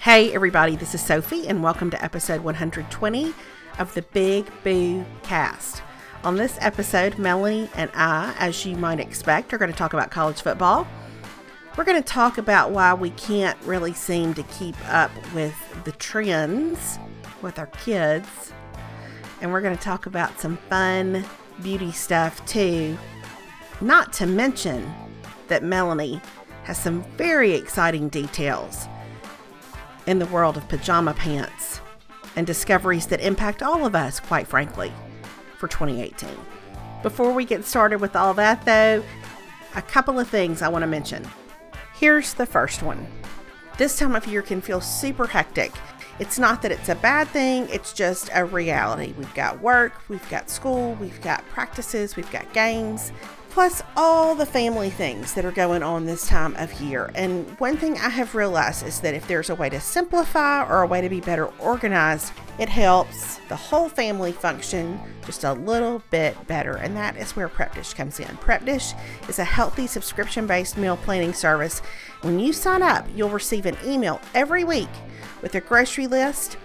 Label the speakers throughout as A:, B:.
A: Hey everybody, this is Sophie and welcome to episode 120 of the Big Boo Cast. On this episode, Melanie and I, as you might expect, are going to talk about college football. We're going to talk about why we can't really seem to keep up with the trends with our kids. And we're going to talk about some fun beauty stuff too. Not to mention that Melanie has some very exciting details in the world of pajama pants and discoveries that impact all of us, quite frankly, for 2018. Before we get started with all that, though, a couple of things I want to mention. Here's the first one. This time of year can feel super hectic. It's not that it's a bad thing, it's just a reality. We've got work, we've got school, we've got practices, we've got games, plus all the family things that are going on this time of year. And one thing I have realized is that if there's a way to simplify or a way to be better organized, it helps the whole family function just a little bit better. And that is where Prep Dish comes in. Prep Dish is a healthy subscription-based meal planning service. When you sign up, you'll receive an email every week with a grocery list,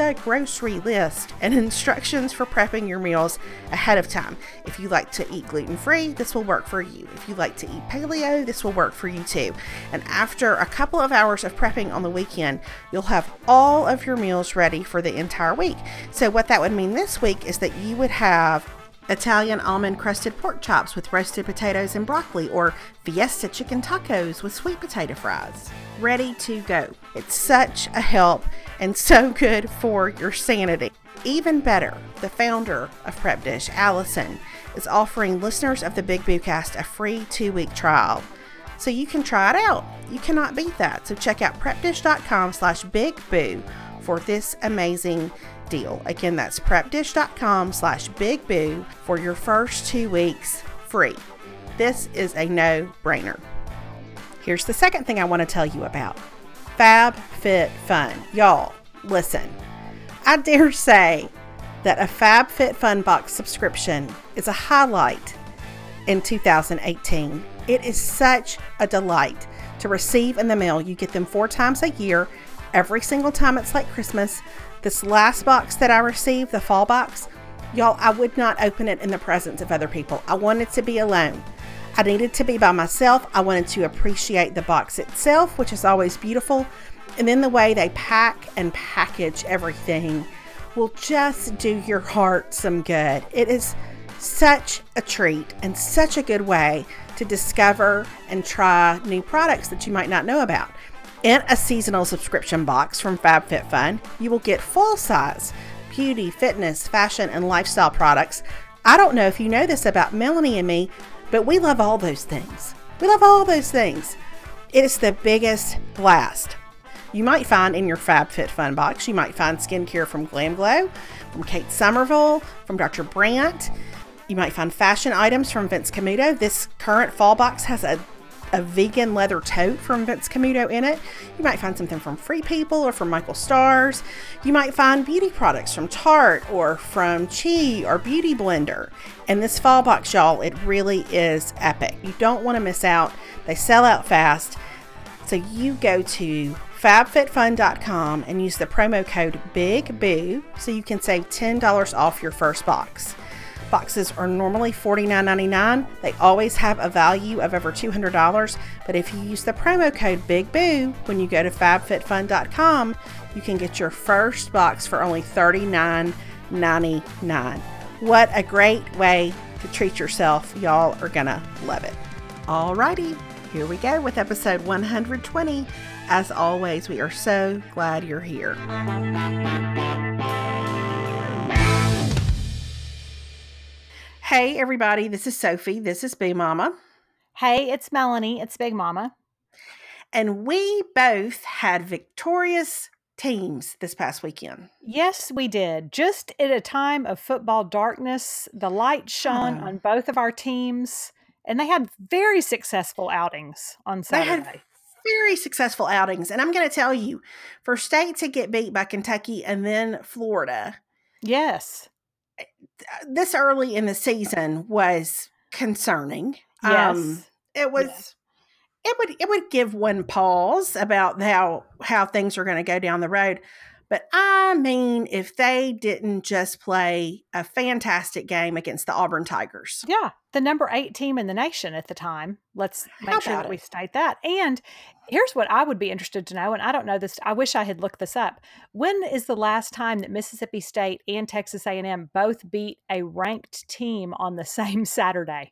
A: and instructions for prepping your meals ahead of time. If you like to eat gluten-free, this will work for you. If you like to eat paleo, this will work for you too. And after a couple of hours of prepping on the weekend, you'll have all of your meals ready for the entire week. So what that would mean this week is that you would have Italian almond crusted pork chops with roasted potatoes and broccoli, or Fiesta chicken tacos with sweet potato fries. Ready to go. It's such a help and so good for your sanity. Even better, the founder of Prep Dish, Allison, is offering listeners of the Big Boo Cast a free 2-week trial. So you can try it out. You cannot beat that. So check out prepdish.com/bigboo for this amazing deal. Again, that's prepdish.com/bigboo for your first 2 weeks free. This is a no-brainer. Here's the second thing I want to tell you about. FabFitFun. Y'all, listen. I dare say that a FabFitFun box subscription is a highlight in 2018. It is such a delight to receive in the mail. You get them 4 times a year. Every single time it's like Christmas. This last box that I received, the fall box, y'all, I would not open it in the presence of other people. I wanted to be alone. I needed to be by myself. I wanted to appreciate the box itself, which is always beautiful. And then the way they pack and package everything will just do your heart some good. It is such a treat and such a good way to discover and try new products that you might not know about. In a seasonal subscription box from FabFitFun, you will get full-size beauty, fitness, fashion, and lifestyle products. I don't know if you know this about Melanie and me, but we love all those things. We love all those things. It is the biggest blast. You might find in your FabFitFun box, you might find skincare from Glam Glow, from Kate Somerville, from Dr. Brandt. You might find fashion items from Vince Camuto. This current fall box has a vegan leather tote from Vince Camuto in it. You might find something from Free People or from Michael Stars. You might find beauty products from Tarte or from Chi or Beauty Blender. And this fall box, y'all, it really is epic. You don't want to miss out. They sell out fast. So you go to fabfitfun.com and use the promo code BIGBOO so you can save $10 off your first box. Boxes are normally $49.99. They always have a value of over $200, but if you use the promo code BIGBOO when you go to fabfitfun.com, you can get your first box for only $39.99. What a great way to treat yourself. Y'all are gonna love it. Alrighty, here we go with episode 120. As always, we are so glad you're here. Hey everybody, this is Sophie. This is Boo Mama.
B: Hey, it's Melanie. It's Big Mama.
A: And we both had victorious teams this past weekend.
B: Yes, we did. Just at a time of football darkness, the light shone on both of our teams, and they had very successful outings on Saturday.
A: They had very successful outings. And I'm going to tell you, for State to get beat by Kentucky and then Florida.
B: Yes.
A: This early in the season was concerning.
B: Yes.
A: It was it would give one pause about how things are going to go down the road. But I mean, if they didn't just play a fantastic game against the Auburn Tigers.
B: Yeah, the number 8 team in the nation at the time. Let's make sure that we state that. And here's what I would be interested to know, and I don't know this. I wish I had looked this up. When is the last time that Mississippi State and Texas A&M both beat a ranked team on the same Saturday?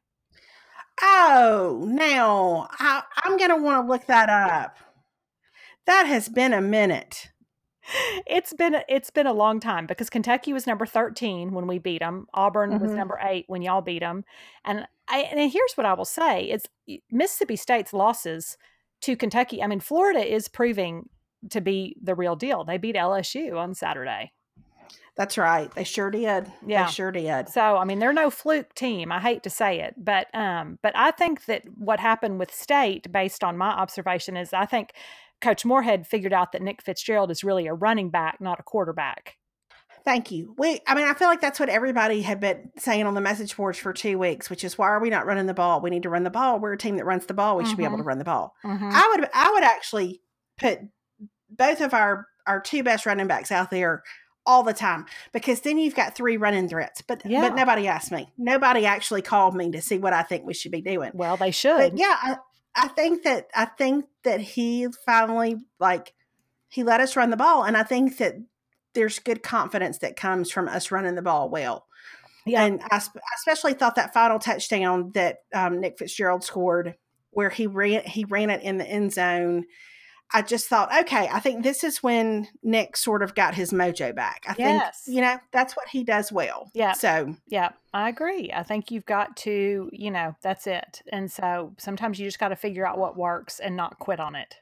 A: Oh, now I'm going to want to look that up. That has been a minute.
B: It's been a long time because Kentucky was number 13 when we beat them. Auburn was number 8 when y'all beat them. And here's what I will say. It's Mississippi State's losses to Kentucky. I mean, Florida is proving to be the real deal. They beat LSU on Saturday.
A: That's right. They sure did.
B: Yeah.
A: They sure did.
B: So, I mean, they're no fluke team. I hate to say it, but I think that what happened with State, based on my observation, is I think Coach Moorhead figured out that Nick Fitzgerald is really a running back, not a quarterback.
A: Thank you. I feel like that's what everybody had been saying on the message boards for 2 weeks, which is, why are we not running the ball? We need to run the ball. We're a team that runs the ball. We should be able to run the ball. I would actually put both of our 2 best running backs out there all the time, because then you've got 3 running threats. But nobody asked me. Nobody actually called me to see what I think we should be doing.
B: Well, they should.
A: But yeah, I think that he finally, he let us run the ball, and I think that there's good confidence that comes from us running the ball well. Yeah. And I especially thought that final touchdown that Nick Fitzgerald scored, where he ran it in the end zone, I just thought, okay, I think this is when Nick sort of got his mojo back. I think, that's what he does well.
B: Yeah.
A: So,
B: yeah, I agree. I think you've got to, that's it. And so sometimes you just got to figure out what works and not quit on it.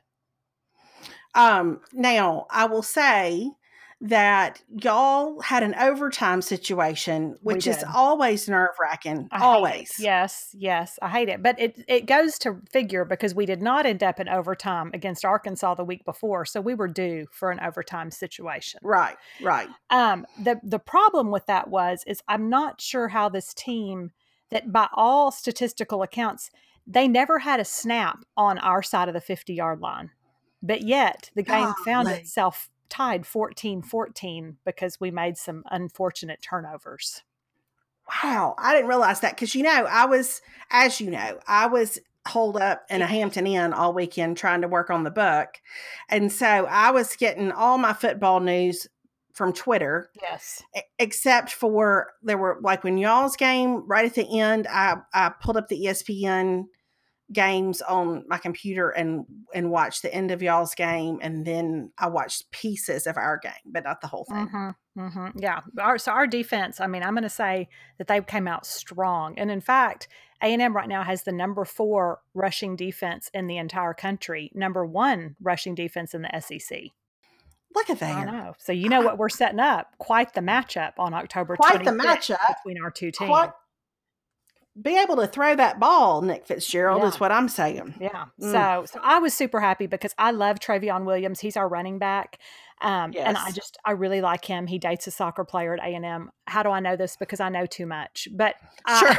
A: Now, I will say that y'all had an overtime situation, which is always nerve-wracking. Always.
B: Yes. I hate it. But it goes to figure, because we did not end up in overtime against Arkansas the week before. So we were due for an overtime situation.
A: Right.
B: The problem with that is I'm not sure how this team, that by all statistical accounts, they never had a snap on our side of the 50-yard line. But yet the game found itself tied 14-14 because we made some unfortunate turnovers.
A: Wow. I didn't realize that, because, I was holed up in a Hampton Inn all weekend trying to work on the book. And so I was getting all my football news from Twitter.
B: Yes.
A: Except for, there were, when y'all's game right at the end, I pulled up the ESPN games on my computer and watched the end of y'all's game, and then I watched pieces of our game, but not the whole thing.
B: Yeah. Our defense, I'm going to say that they came out strong. And in fact, A&M right now has the number 4 rushing defense in the entire country, number 1 rushing defense in the SEC.
A: Look at that.
B: I know. So what we're setting up, quite the matchup on October 25th.
A: Quite the matchup
B: between our 2 teams.
A: Be able to throw that ball, Nick Fitzgerald, is what I'm saying.
B: Yeah. So I was super happy because I love Travion Williams. He's our running back. And I really like him. He dates a soccer player at A&M. How do I know this? Because I know too much. But
A: sure.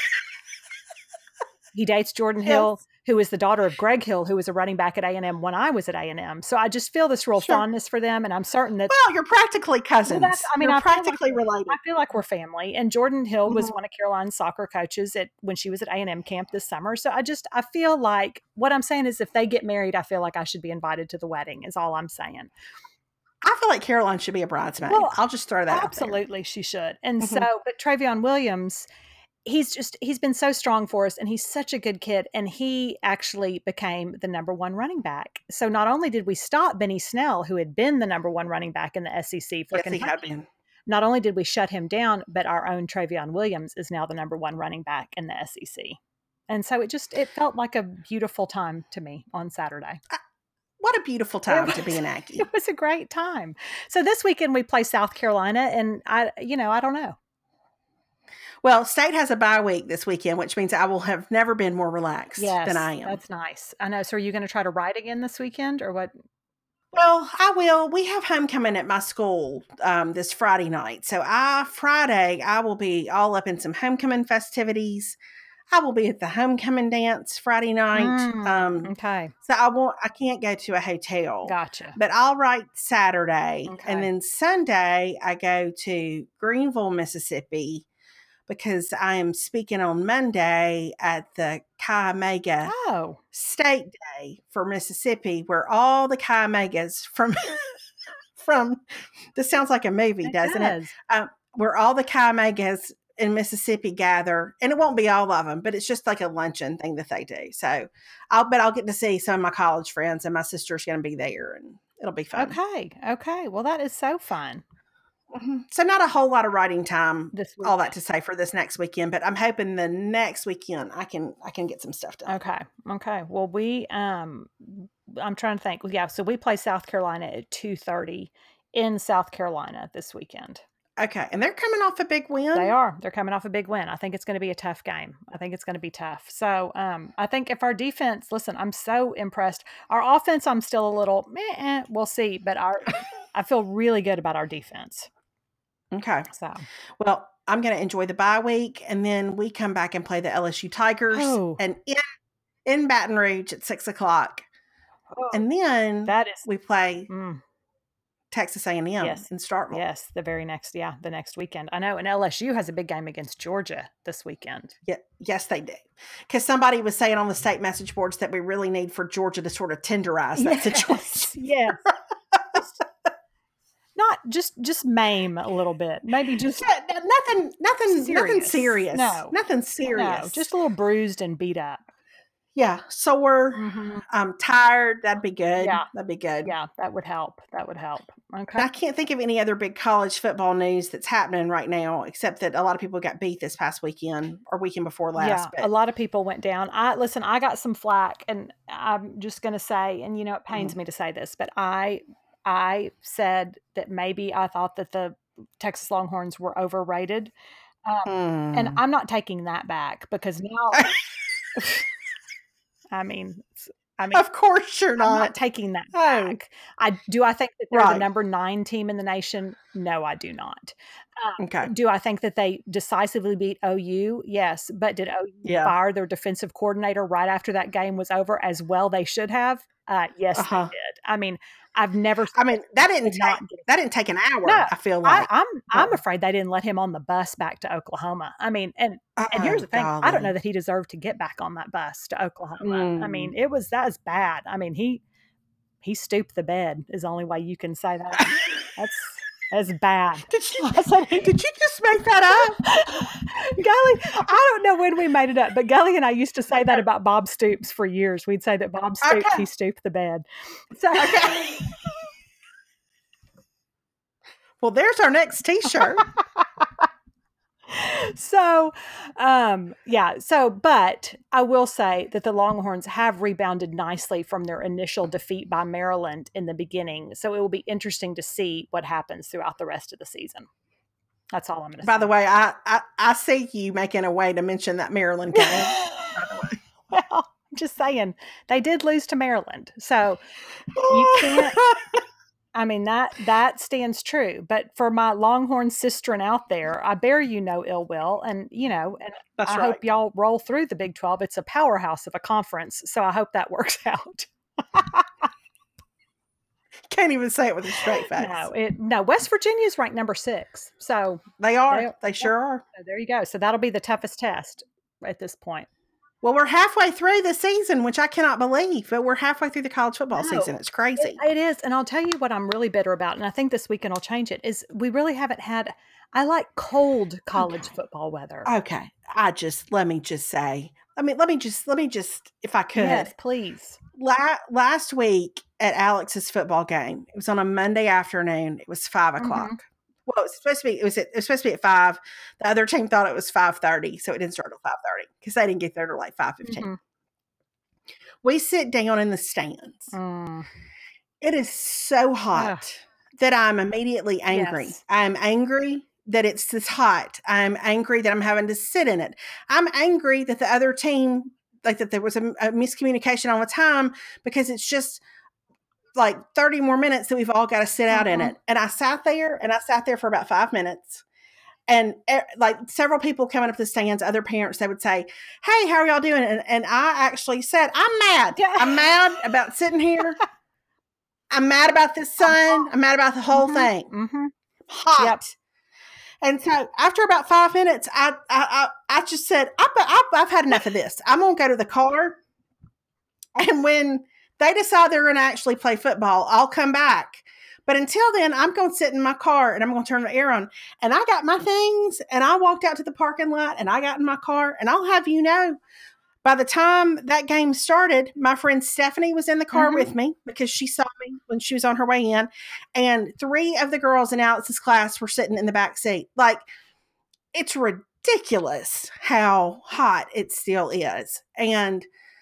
B: He dates Jordan Hill, who is the daughter of Greg Hill, who was a running back at A&M when I was at A&M. So I just feel this real fondness for them, and I'm certain that...
A: Well, you're practically cousins. You're practically related.
B: I feel like we're family. And Jordan Hill was one of Caroline's soccer coaches when she was at A&M camp this summer. So I feel like, what I'm saying is, if they get married, I feel like I should be invited to the wedding, is all I'm saying.
A: I feel like Caroline should be a bridesmaid. Well, I'll just throw that
B: absolutely, she should. And but Travion Williams... He's been so strong for us, and he's such a good kid, and he actually became the number 1 running back. So not only did we stop Benny Snell, who had been the number 1 running back in the SEC for Kentucky, not only did we shut him down, but our own Travion Williams is now the number 1 running back in the SEC. And so it felt like a beautiful time to me on Saturday.
A: What a beautiful time to be an Aggie.
B: It was a great time. So this weekend we play South Carolina, and I don't know.
A: Well, State has a bye week this weekend, which means I will have never been more relaxed than I am.
B: That's nice. I know. So are you going to try to ride again this weekend, or what?
A: Well, I will. We have homecoming at my school this Friday night. So Friday, I will be all up in some homecoming festivities. I will be at the homecoming dance Friday night.
B: Okay.
A: So I can't go to a hotel.
B: Gotcha.
A: But I'll write Saturday.
B: Okay.
A: And then Sunday, I go to Greenville, Mississippi, because I am speaking on Monday at the Chi Omega State Day for Mississippi, where all the Chi Omegas from this sounds like a movie, doesn't it? Where all the Chi Omegas in Mississippi gather, and it won't be all of them, but it's just like a luncheon thing that they do. So I'll get to see some of my college friends, and my sister's going to be there, and it'll be fun.
B: Okay. Well, that is so fun.
A: Mm-hmm. So not a whole lot of writing time, all that to say, for this next weekend, but I'm hoping the next weekend I can get some stuff done.
B: Okay. Well, I'm trying to think. Yeah. So we play South Carolina at 2:30 in South Carolina this weekend.
A: Okay. And they're coming off a big win.
B: They are. They're coming off a big win. I think it's going to be a tough game. I think it's going to be tough. So I think if our defense, listen, I'm so impressed. Our offense, I'm still a little, we'll see. But I feel really good about our defense.
A: Okay.
B: So,
A: well, I'm going to enjoy the bye week, and then we come back and play the LSU Tigers and in Baton Rouge at 6:00. And then we play Texas A&M in Starkville.
B: Yes, the next weekend. I know. And LSU has a big game against Georgia this weekend.
A: Yeah, yes, they do. Because somebody was saying on the state message boards that we really need for Georgia to sort of tenderize that situation.
B: Yes. Not just maim a little bit. Maybe just
A: nothing serious.
B: No.
A: Nothing serious.
B: No, just a little bruised and beat up.
A: Yeah. Sore. Tired. That'd be good.
B: Yeah.
A: That'd be good.
B: Yeah, that would help. Okay.
A: I can't think of any other big college football news that's happening right now, except that a lot of people got beat this past weekend or weekend before last.
B: Yeah, a lot of people went down. I got some flack, and I'm just going to say, and it pains me to say this, but I said that maybe I thought that the Texas Longhorns were overrated. And I'm not taking that back, because now, I mean,
A: of course you're not.
B: I'm not taking that back. I think that they're the number 9 team in the nation? No, I do not.
A: Okay.
B: Do I think that they decisively beat OU? Yes. But did OU fire their defensive coordinator right after that game was over, as well they should have? Yes, they did. I mean, I've never.
A: I mean, that didn't take an hour.
B: No,
A: I feel like
B: I'm afraid they didn't let him on the bus back to Oklahoma. I mean, and here's the thing: I don't know that he deserved to get back on that bus to Oklahoma. I mean, that was bad. I mean, he stooped the bed is the only way you can say that. That's bad.
A: Did you just make that up?
B: Gully, I don't know when we made it up, but Gully and I used to say that about Bob Stoops for years. We'd say that Bob Stoops, he stooped the bed. So,
A: well, there's our next T-shirt.
B: So, but I will say that the Longhorns have rebounded nicely from their initial defeat by Maryland in the beginning. So it will be interesting to see what happens throughout the rest of the season. That's all I'm going to say.
A: By the way, I see you making a way to mention that Maryland game.
B: Well, I'm just saying, they did lose to Maryland. So you can't... I mean, that stands true. But for my Longhorn sisterin out there, I bear you no ill will. And, I hope y'all roll through the Big 12. It's a powerhouse of a conference. So I hope that works out.
A: Can't even say it with a straight face.
B: No, West Virginia is ranked number 6. So
A: they are. They sure are.
B: So there you go. So that'll be the toughest test at this point.
A: Well, we're halfway through the season, which I cannot believe, but we're halfway through the college football season. It's crazy.
B: It is. And I'll tell you what I'm really bitter about, and I think this weekend will change it, is we really haven't had, I like cold college football weather.
A: Okay. Let me just, if I could.
B: Yes, please.
A: Last week at Alex's football game, it was on a Monday afternoon. It was 5:00. Mm-hmm. Well, it was supposed to be at 5. The other team thought it was 5:30, so it didn't start at 5:30 because they didn't get there till like 5:15. Mm-hmm. We sit down in the stands. It is so hot that I'm immediately angry. Yes. I'm angry that it's this hot. I'm angry that I'm having to sit in it. I'm angry that the other team, like that there was a miscommunication on the time, because it's just like 30 more minutes that we've all got to sit out in it. And I sat there for about 5 minutes, And like several people coming up the stands, other parents, they would say, "Hey, how are y'all doing?" And I actually said, "I'm mad.
B: Yeah.
A: I'm mad about sitting here. I'm mad about this sun. I'm mad about the whole thing. Hot."
B: Yep.
A: And so after about 5 minutes, I just said, I've had enough of this. I'm going to go to the car. And when they decide they're going to actually play football, I'll come back. But until then, I'm going to sit in my car and I'm going to turn the air on. And I got my things and I walked out to the parking lot and I got in my car. And I'll have you know, by the time that game started, my friend Stephanie was in the car with me because she saw me when she was on her way in. And 3 of the girls in Alex's class were sitting in the back seat. Like, it's ridiculous how hot it still is. And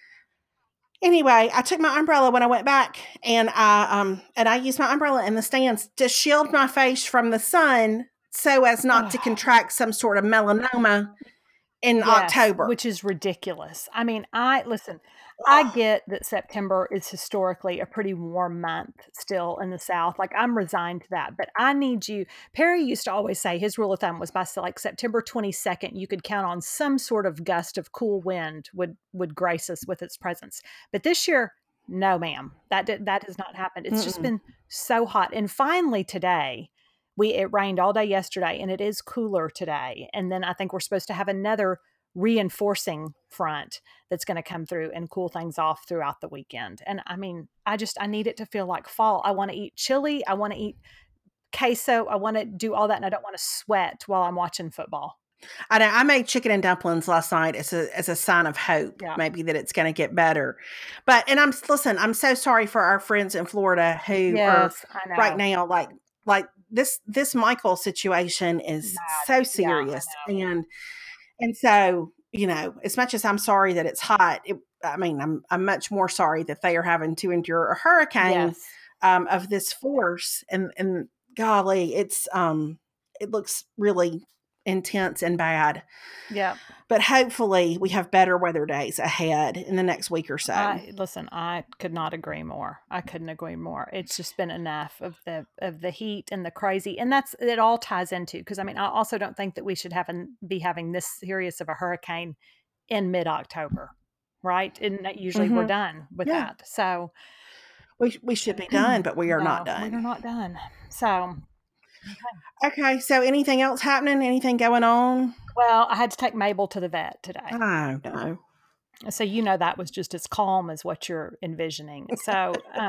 A: anyway, I took my umbrella when I went back, and I used my umbrella in the stands to shield my face from the sun so as not to contract some sort of melanoma in October.
B: Which is ridiculous. I mean, I get that September is historically a pretty warm month still in the South. Like, I'm resigned to that, but I need you. Perry used to always say his rule of thumb was by like September 22nd, you could count on some sort of gust of cool wind would grace us with its presence. But this year, no, ma'am, that has not happened. It's just been so hot. And finally today, it rained all day yesterday, and it is cooler today. And then I think we're supposed to have another reinforcing front that's going to come through and cool things off throughout the weekend. And I mean, I need it to feel like fall. I want to eat chili. I want to eat queso. I want to do all that, and I don't want to sweat while I'm watching football.
A: I know. I made chicken and dumplings last night as a sign of hope, maybe that it's going to get better. But I'm so sorry for our friends in Florida who are right now like this Michael situation is so serious. And so, you know, as much as I'm sorry that it's hot, I'm much more sorry that they are having to endure a hurricane of this force. And golly, it looks really intense and bad.
B: Yeah.
A: But hopefully we have better weather days ahead in the next week or so.
B: I could not agree more. I couldn't agree more. It's just been enough of the heat and the crazy. And it all ties into, because I mean, I also don't think that we should be having this serious of a hurricane in mid-October, right? And usually we're done with that. So
A: we should be done, but we are not done.
B: We're not done. So
A: Okay. So anything else happening? Anything going on?
B: Well, I had to take Mabel to the vet today.
A: Oh, no.
B: So, you know, that was just as calm as what you're envisioning. So,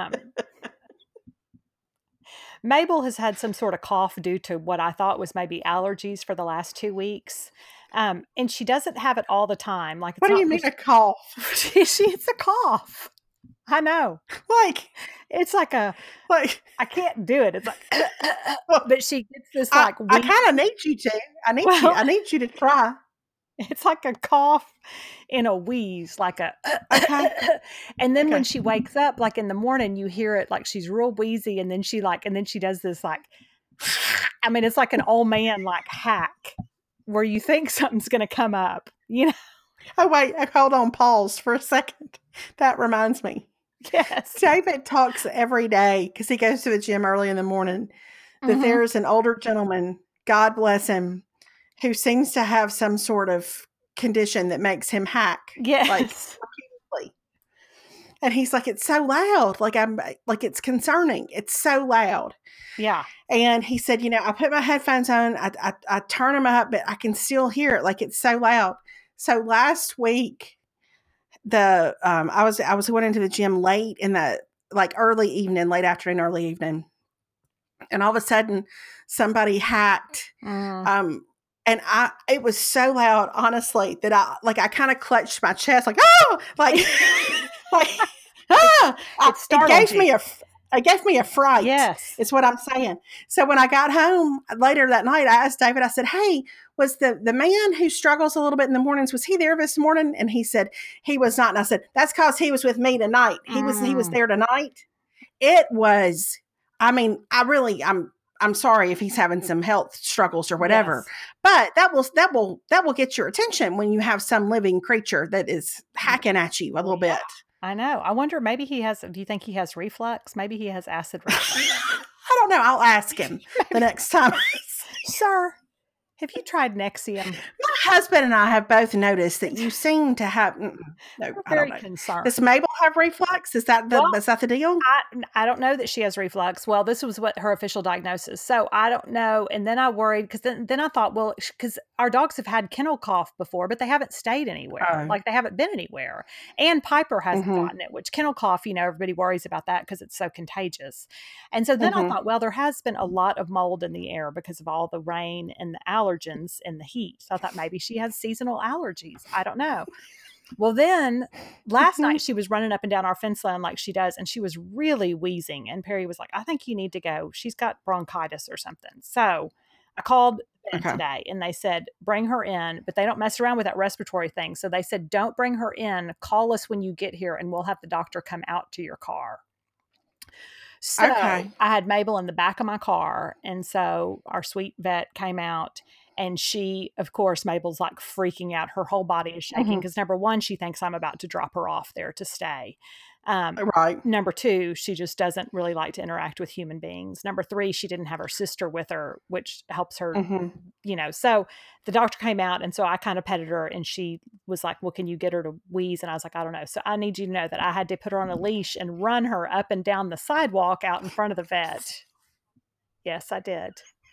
B: Mabel has had some sort of cough due to what I thought was maybe allergies for the last 2 weeks. And she doesn't have it all the time. Like,
A: what do you mean a cough?
B: It's a cough. I know.
A: Like,
B: it's like I can't do it. It's like, but she gets this like.
A: I kind of need you to. I need you to try.
B: It's like a cough in a wheeze, like a. And then when she wakes up, like in the morning, you hear it like she's real wheezy, and then she does this like. I mean, it's like an old man like hack, where you think something's going to come up, you know.
A: Oh wait, hold on, pause for a second. That reminds me.
B: Yes.
A: David talks every day because he goes to the gym early in the morning that there's an older gentleman, God bless him, who seems to have some sort of condition that makes him hack.
B: Yes.
A: Like repeatedly. And he's like, it's so loud. It's concerning. It's so loud.
B: Yeah.
A: And he said, you know, I put my headphones on, I turn them up, but I can still hear it. Like, it's so loud. So last week, I was going into the gym late in the late afternoon, early evening, and all of a sudden somebody hacked. And it was so loud, honestly, that I kind of clutched my chest, like, oh, it gave me a fright.
B: Yes.
A: Is what I'm saying. So when I got home later that night, I asked David, I said, hey, was the man who struggles a little bit in the mornings, was he there this morning? And he said he was not. And I said, that's because he was with me tonight. He was there tonight. It was, I mean, I'm sorry if he's having some health struggles or whatever, but that will get your attention when you have some living creature that is hacking at you a little bit.
B: I know. I wonder, do you think he has reflux? Maybe he has acid reflux.
A: I don't know. I'll ask him the next time.
B: Sir, Have you tried Nexium?
A: My husband and I have both noticed that you seem to have. No,
B: We're
A: I don't
B: very
A: know.
B: concerned.
A: Does Mabel have reflux? Is that the deal?
B: I don't know that she has reflux. Well, this was what her official diagnosis. So I don't know. And then I worried because then I thought, well, because our dogs have had kennel cough before, but they haven't stayed anywhere.
A: Oh.
B: Like they haven't been anywhere. And Piper hasn't
A: Mhm.
B: gotten it, which kennel cough, everybody worries about that because it's so contagious. And so then I thought, well, there has been a lot of mold in the air because of all the rain and the allergens and the heat. So I thought maybe she has seasonal allergies. I don't know. Well, then last night she was running up and down our fence line like she does, and she was really wheezing. And Perry was like, I think you need to go. She's got bronchitis or something. So I called today and they said, bring her in, but they don't mess around with that respiratory thing. So they said, don't bring her in. Call us when you get here and we'll have the doctor come out to your car. So I had Mabel in the back of my car. And so our sweet vet came out. And she, of course, Mabel's like freaking out. Her whole body is shaking because number one, she thinks I'm about to drop her off there to stay.
A: Right.
B: Number two, she just doesn't really like to interact with human beings. Number three, she didn't have her sister with her, which helps her, So the doctor came out. And so I kind of petted her and she was like, well, can you get her to wheeze? And I was like, I don't know. So I need you to know that I had to put her on a leash and run her up and down the sidewalk out in front of the vet. Yes, I did.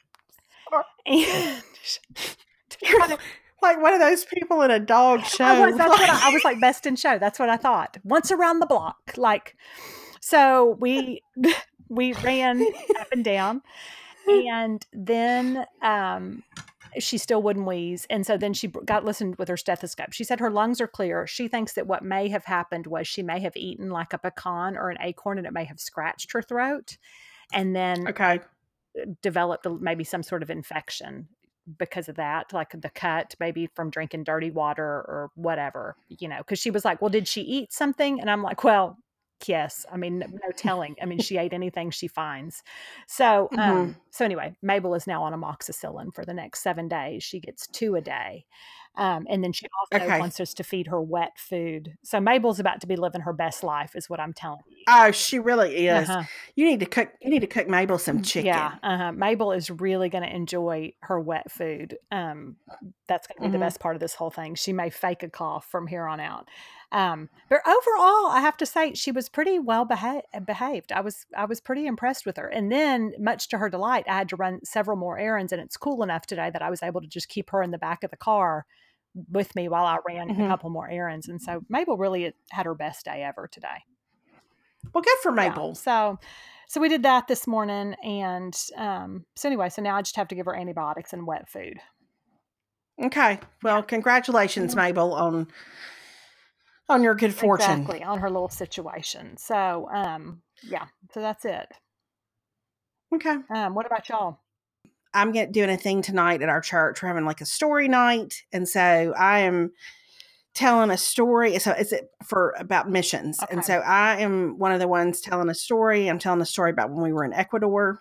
B: And
A: you're like one of those people in a dog show.
B: I was like best in show. That's what I thought. Once around the block, so we ran up and down, and then she still wouldn't wheeze, and so then she got listened with her stethoscope. She said her lungs are clear. She thinks that what may have happened was she may have eaten like a pecan or an acorn, and it may have scratched her throat, and then developed maybe some sort of infection because of that, like the cut, maybe from drinking dirty water or whatever, because she was like, well, did she eat something? And I'm like, well, yes. I mean, no telling. I mean, she ate anything she finds. So, so anyway, Mabel is now on amoxicillin for the next 7 days. She gets 2 a day. And then she also wants us to feed her wet food. So Mabel's about to be living her best life is what I'm telling you.
A: Oh, she really is. You need to cook Mabel some chicken.
B: Yeah. Mabel is really going to enjoy her wet food. That's going to be the best part of this whole thing. She may fake a cough from here on out. But overall, I have to say she was pretty well behaved. I was pretty impressed with her. And then, much to her delight, I had to run several more errands, and it's cool enough today that I was able to just keep her in the back of the car with me while I ran a couple more errands. And so Mabel really had her best day ever today.
A: Well, good for Mabel.
B: Yeah. So we did that this morning. And so anyway, so now I just have to give her antibiotics and wet food.
A: Okay. Well, congratulations, Mabel, on your good fortune.
B: Exactly, on her little situation. So, so that's it.
A: Okay.
B: What about y'all?
A: I'm doing a thing tonight at our church. We're having like a story night. And so I am telling a story. So it's about missions. Okay. And so I am one of the ones telling a story. I'm telling a story about when we were in Ecuador.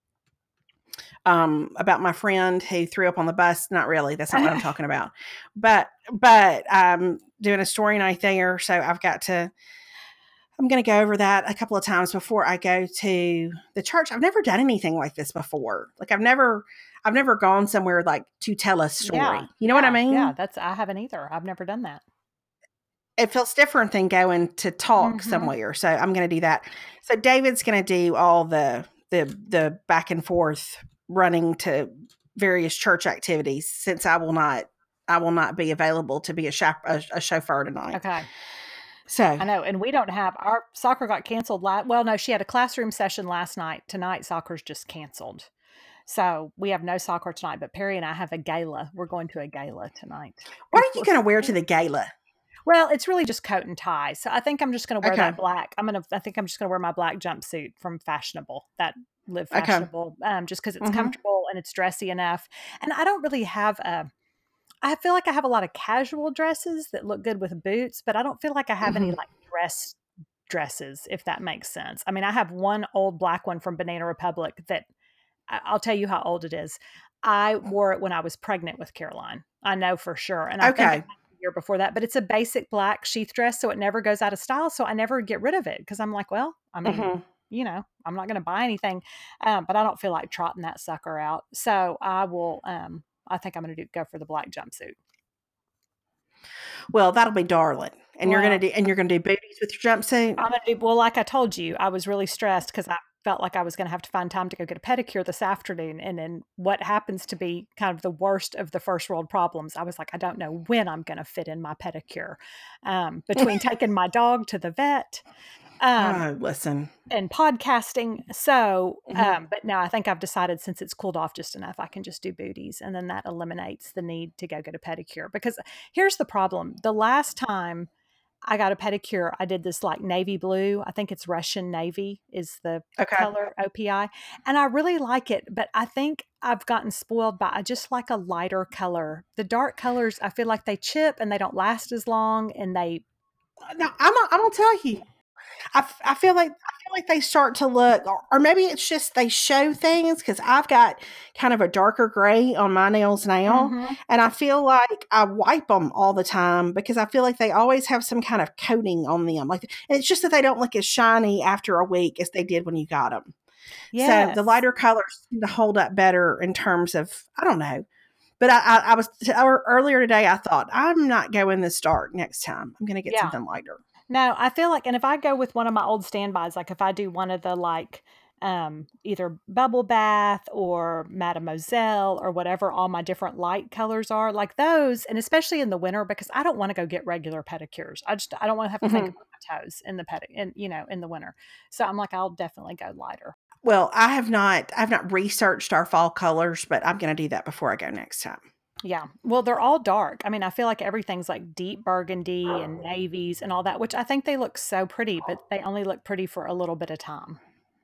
A: About my friend who threw up on the bus. Not really. That's not what I'm talking about. But I'm doing a story night there. So I'm going to go over that a couple of times before I go to the church. I've never done anything like this before. Like I've never gone somewhere like to tell a story.
B: Yeah,
A: you know what I mean?
B: Yeah, I haven't either. I've never done that.
A: It feels different than going to talk somewhere. So I'm going to do that. So David's going to do all the back and forth running to various church activities since I will not be available to be a chauffeur tonight.
B: Okay.
A: So
B: I know, and we don't have our soccer got canceled. No, she had a classroom session last night. Tonight, soccer's just canceled. So we have no soccer tonight, but Perry and I have a gala. We're going to a gala tonight.
A: What are you going to wear to the gala?
B: Well, it's really just coat and tie. So I think I'm just going to wear that black. I think I'm just going to wear my black jumpsuit from Fashionable, that Live Fashionable, just because it's comfortable and it's dressy enough. And I don't really have I feel like I have a lot of casual dresses that look good with boots, but I don't feel like I have any like dresses, if that makes sense. I mean, I have one old black one from Banana Republic that I'll tell you how old it is. I wore it when I was pregnant with Caroline. I know for sure. And I think year before that, but it's a basic black sheath dress, so it never goes out of style. So I never get rid of it because I'm like, well, I mean, I'm not going to buy anything, but I don't feel like trotting that sucker out. So I will I think I'm going to go for the black jumpsuit.
A: Well, that'll be darling. And
B: Well,
A: you're gonna do booties with your jumpsuit?
B: I'm going to do, well, like I told you, I was really stressed because I felt like I was going to have to find time to go get a pedicure this afternoon. And then what happens to be kind of the worst of the first world problems, I was like, I don't know when I'm going to fit in my pedicure between taking my dog to the vet.
A: Listen.
B: And podcasting. So,
A: Mhm.
B: but no, I think I've decided since it's cooled off just enough, I can just do booties. And then that eliminates the need to go get a pedicure. Because here's the problem. The last time I got a pedicure, I did this like navy blue. I think it's Russian navy is the
A: Okay.
B: color OPI. And I really like it. But I think I've gotten spoiled by, I just like a lighter color. The dark colors, I feel like they chip and they don't last as long. And they,
A: No, I'm gonna tell you. I feel like they start to look, or maybe it's just they show things because I've got kind of a darker gray on my nails now,
B: Mhm.
A: and I feel like I wipe them all the time because I feel like they always have some kind of coating on them. Like, and it's just that they don't look as shiny after a week as they did when you got them. So the
B: Yes.
A: lighter colors seem to hold up better in terms of, I don't know. But I was earlier today. I thought I'm not going this dark next time. I'm going to get
B: Yeah.
A: something lighter.
B: No, I feel like, and if I go with one of my old standbys, like if I do one of the like either bubble bath or mademoiselle or whatever all my different light colors are, like those, and especially in the winter, because I don't want to go get regular pedicures. I don't want to have to think
A: Mhm.
B: about my toes in the in the winter. So I'm like, I'll definitely go lighter.
A: Well, I've not researched our fall colors, but I'm gonna do that before I go next time.
B: Yeah. Well, they're all dark. I mean, I feel like everything's like deep burgundy and navies and all that, which I think they look so pretty, but they only look pretty for a little bit of time.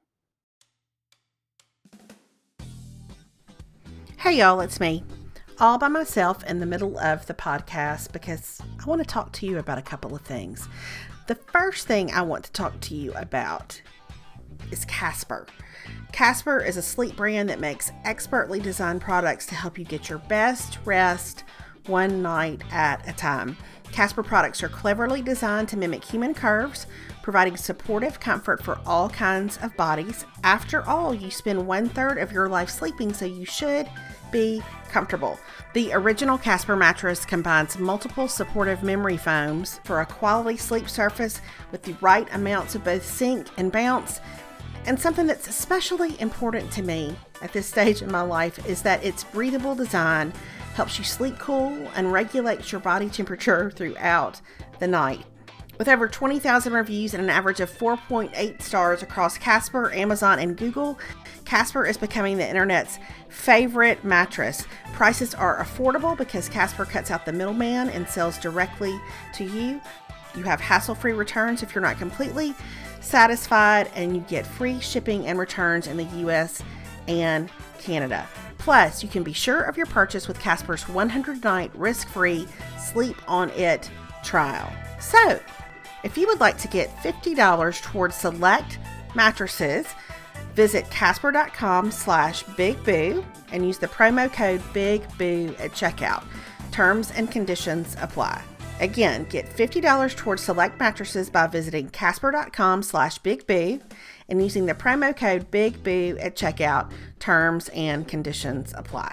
A: Hey y'all, it's me. All by myself in the middle of the podcast because I want to talk to you about a couple of things. The first thing I want to talk to you about is Casper. Casper is a sleep brand that makes expertly designed products to help you get your best rest one night at a time. Casper products are cleverly designed to mimic human curves, providing supportive comfort for all kinds of bodies. After all, you spend 1/3 of your life sleeping, so you should be comfortable. The original Casper mattress combines multiple supportive memory foams for a quality sleep surface with the right amounts of both sink and bounce. And something that's especially important to me at this stage in my life is that its breathable design helps you sleep cool and regulates your body temperature throughout the night. With over 20,000 reviews and an average of 4.8 stars across Casper, Amazon, and Google, Casper is becoming the internet's favorite mattress. Prices are affordable because Casper cuts out the middleman and sells directly to you. You have hassle-free returns if you're not completely satisfied, and you get free shipping and returns in the US and Canada. Plus, you can be sure of your purchase with Casper's 100-night risk-free Sleep On It trial. So, if you would like to get $50 towards select mattresses, visit casper.com/bigboo and use the promo code BIGBOO at checkout. Terms and conditions apply. Again, get $50 towards select mattresses by visiting casper.com/bigboo and using the promo code BIGBOO at checkout. Terms and conditions apply.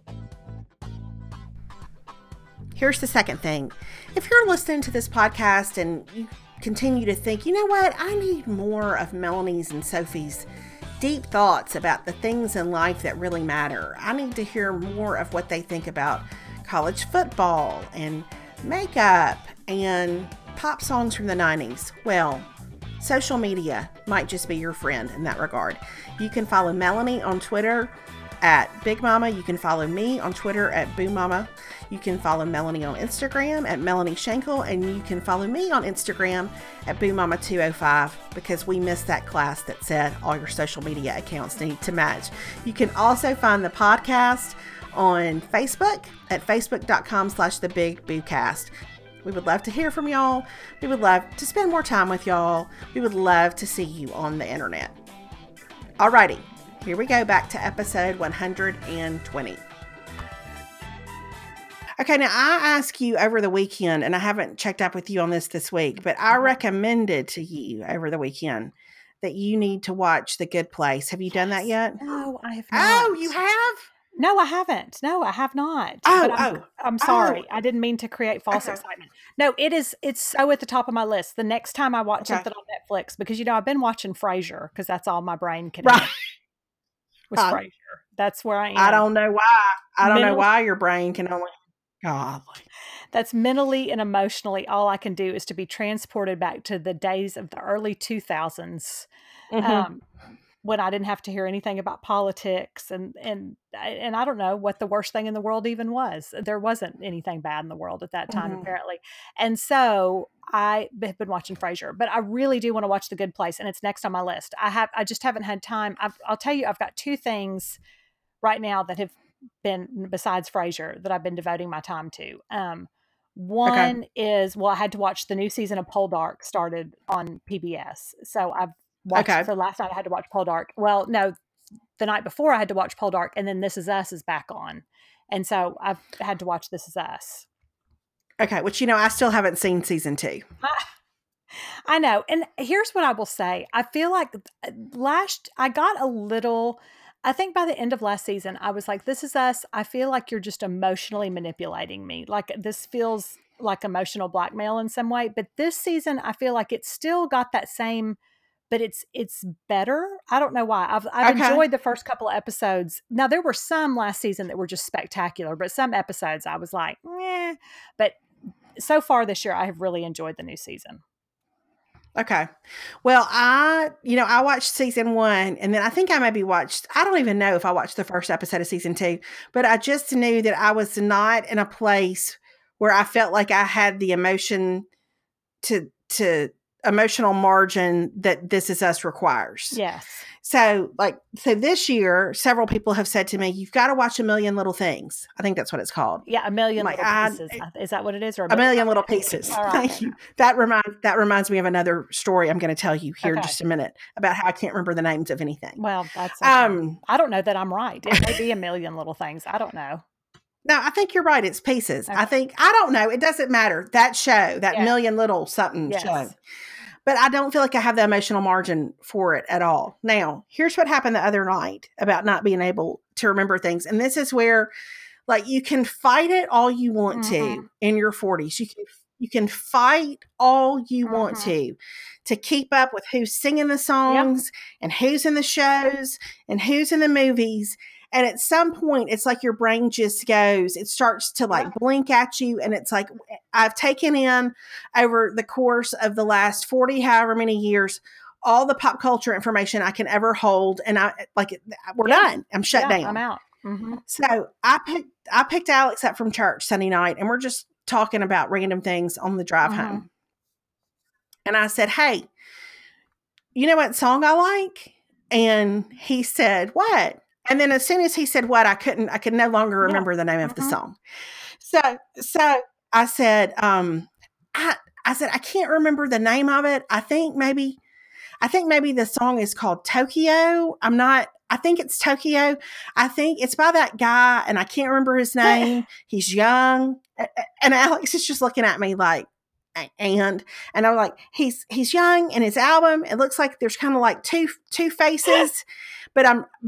A: Here's the second thing. If you're listening to this podcast and you continue to think, you know what, I need more of Melanie's and Sophie's deep thoughts about the things in life that really matter. I need to hear more of what they think about college football and makeup and pop songs from the 90s. Well, social media might just be your friend in that regard. You can follow Melanie on Twitter at Big Mama. You can follow me on Twitter at Boo Mama. You can follow Melanie on Instagram at Melanie Schenkel, and you can follow me on Instagram at Boo Mama 205 because we missed that class that said all your social media accounts need to match. You can also find the podcast on Facebook at facebook.com/thebigboocast. We would love to hear from y'all. We would love to spend more time with y'all. We would love to see you on the internet. Alrighty, here we go back to episode 120. Okay, now I asked you over the weekend, and I haven't checked up with you on this week, but I recommended to you over the weekend that you need to watch The Good Place. Have you done that yet?
B: No, I have not.
A: Oh, you have?
B: No, I haven't. No, I have not.
A: Oh,
B: But I'm sorry. I didn't mean to create false excitement. No, it's so at the top of my list. The next time I watch something on Netflix, because I've been watching Frasier because that's all my brain could handle was Frasier. That's where I am.
A: I don't know why. I don't know why your brain can only golly.
B: That's mentally and emotionally all I can do is to be transported back to the days of the early 2000s. When I didn't have to hear anything about politics and I don't know what the worst thing in the world even was. There wasn't anything bad in the world at that time, apparently. And so I have been watching Frasier, but I really do want to watch The Good Place, and it's next on my list. I just haven't had time. I'll tell you, I've got two things right now that have been, besides Frasier, that I've been devoting my time to. One is, I had to watch the new season of Poldark started on PBS. So I've watched, so last night I had to watch Poldark. Well, no, the night before I had to watch Poldark, and then This Is Us is back on. And so I've had to watch This Is Us.
A: Okay, which, I still haven't seen season 2.
B: I know. And here's what I will say. I feel like I got a little, I think by the end of last season, I was like, This Is Us. I feel like you're just emotionally manipulating me. Like this feels like emotional blackmail in some way. But this season, I feel like it's still got that same, but it's better. I don't know why. I've enjoyed the first couple of episodes. Now, there were some last season that were just spectacular, but some episodes I was like, eh. But so far this year, I have really enjoyed the new season.
A: Okay. Well, I watched season 1, and then I think I I don't even know if I watched the first episode of season 2, but I just knew that I was not in a place where I felt like I had the emotional margin that This Is Us requires.
B: Yes.
A: So this year, several people have said to me, you've got to watch A Million Little Things. I think that's what it's called.
B: Yeah, A Million Little Pieces. Is that what it is? Or
A: A Million Little Pieces. Right. Thank you. That reminds me of another story I'm going to tell you here in just a minute about how I can't remember the names of anything.
B: Well, that's okay. I don't know that I'm right. It may be A Million Little Things. I don't know.
A: No, I think you're right. It's Pieces. Okay. I don't know. It doesn't matter. That show, that Million Little something show. But I don't feel like I have the emotional margin for it at all. Now, here's what happened the other night about not being able to remember things. And this is where, you can fight it all you want to in your 40s. You can fight all you want to keep up with who's singing the songs and who's in the shows and who's in the movies. And at some point, it's like your brain just goes, it starts to blink at you. And it's like, I've taken in over the course of the last 40, however many years, all the pop culture information I can ever hold. And we're done. I'm shut down.
B: I'm out.
A: So I picked Alex up from church Sunday night, and we're just talking about random things on the drive home. And I said, hey, you know what song I like? And he said, what? And then as soon as he said what, I could no longer remember the name of the song. So I said, I can't remember the name of it. I think maybe the song is called Tokyo. I think it's Tokyo. I think it's by that guy, and I can't remember his name. He's young. And Alex is just looking at me like, and I'm like, he's young, and his album, it looks like there's kind of like two faces, but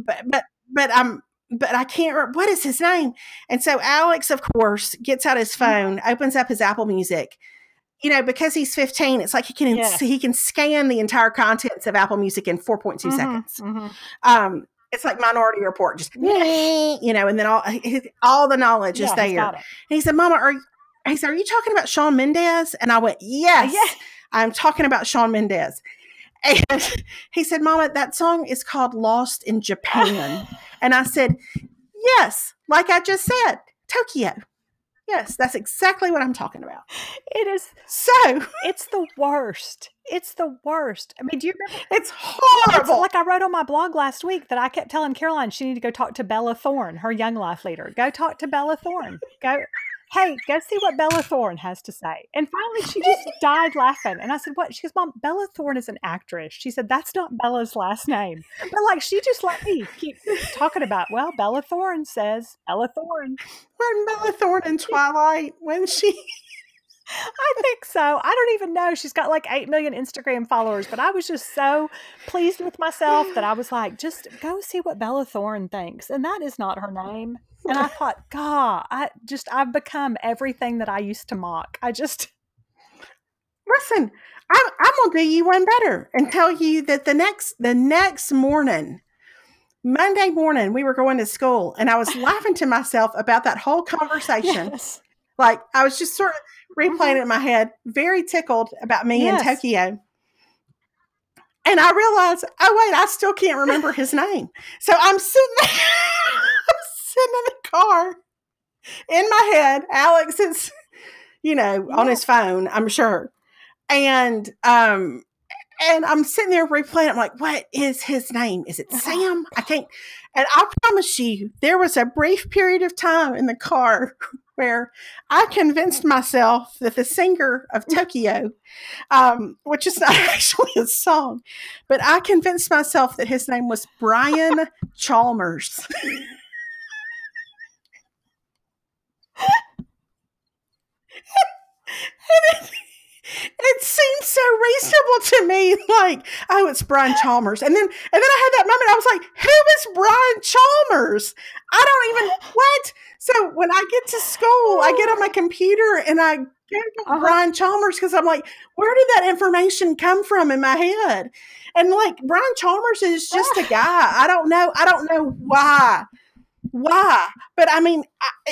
A: I can't remember, what is his name? And so Alex, of course, gets out his phone, opens up his Apple Music, because he's 15, it's like he can scan the entire contents of Apple Music in 4.2 seconds. It's like Minority Report, just, and then all the knowledge is there. And he said, Mama, are you talking about Shawn Mendes? And I went, yes. I'm talking about Shawn Mendes. And he said, Mama, that song is called Lost in Japan. And I said, yes, like I just said, Tokyo. Yes, that's exactly what I'm talking about.
B: It is.
A: So.
B: It's the worst. It's the worst. I mean, do you remember?
A: It's horrible.
B: It's like I wrote on my blog last week that I kept telling Caroline she needed to go talk to Bella Thorne, her Young Life leader. Go talk to Bella Thorne. Hey, go see what Bella Thorne has to say. And finally, she just died laughing. And I said, what? She goes, Mom, Bella Thorne is an actress. She said, that's not Bella's last name. But she just let me keep talking about, Bella Thorne says, Bella Thorne.
A: When Bella Thorne in Twilight, when she
B: I think so. I don't even know. She's got like 8 million Instagram followers, but I was just so pleased with myself that I was like, just go see what Bella Thorne thinks. And that is not her name. And I thought, God, I've become everything that I used to mock.
A: Listen, I'm gonna do you one better and tell you that the next morning, Monday morning, we were going to school, and I was laughing to myself about that whole conversation.
B: Yes.
A: Like I was just sort of replaying it in my head, very tickled about me in
B: Yes.
A: Tokyo. And I realized, oh wait, I still can't remember his name. So I'm sitting there, I'm sitting in the car. In my head, Alex is, on his phone, I'm sure. And I'm sitting there replaying. I'm like, what is his name? Is it Sam? I can't. And I promise you, there was a brief period of time in the car where I convinced myself that the singer of Tokyo, which is not actually a song, but I convinced myself that his name was Brian Chalmers. It seemed so reasonable to me, like, oh, it's Brian Chalmers. And then I had that moment, I was like, who is Brian Chalmers? I don't even, what? So when I get to school, I get on my computer and I Google Brian Chalmers because I'm like, where did that information come from in my head? And like, Brian Chalmers is just a guy. I don't know why. But I mean,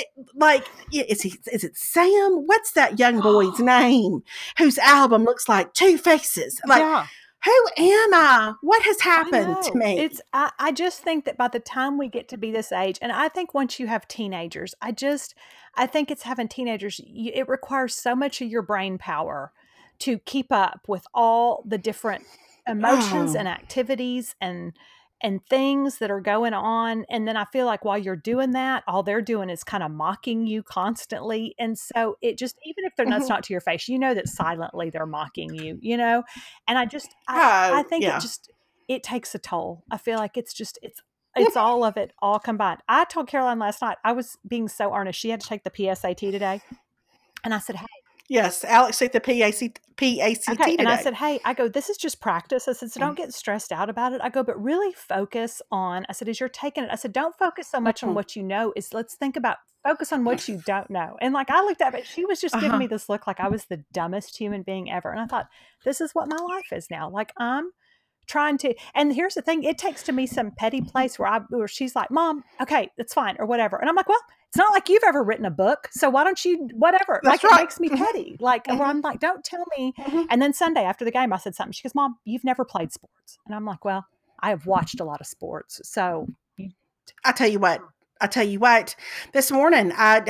A: is it Sam? What's that young boy's name whose album looks like two faces? Like, who am I? What has happened to me?
B: I just think that by the time we get to be this age, and I think once you have teenagers, I think it's having teenagers, it requires so much of your brain power to keep up with all the different emotions and activities and things that are going on. And then I feel like while you're doing that, all they're doing is kind of mocking you constantly. And so it just, even if they're not to your face, that silently they're mocking you, and I think it takes a toll. I feel like it's all of it all combined. I told Caroline last night, I was being so earnest. She had to take the PSAT today. And I said, hey,
A: yes, Alex took the PACT today.
B: And I said, hey, this is just practice. I said, so don't get stressed out about it. I go, but really focus on, I said, as you're taking it, I said, don't focus so much on what you know. Let's think about, focus on what you don't know. And like, I looked at it, she was just giving me this look like I was the dumbest human being ever. And I thought, this is what my life is now. Like, I'm trying to, and here's the thing, it takes to me some petty place where she's like, Mom, okay, it's fine, or whatever. And I'm like, well, it's not like you've ever written a book, so why don't you, whatever.
A: That's
B: like,
A: right.
B: It makes me petty. Like, where I'm like, don't tell me. And then Sunday after the game, I said something. She goes, Mom, you've never played sports. And I'm like, well, I have watched a lot of sports. So
A: I tell you what, this morning,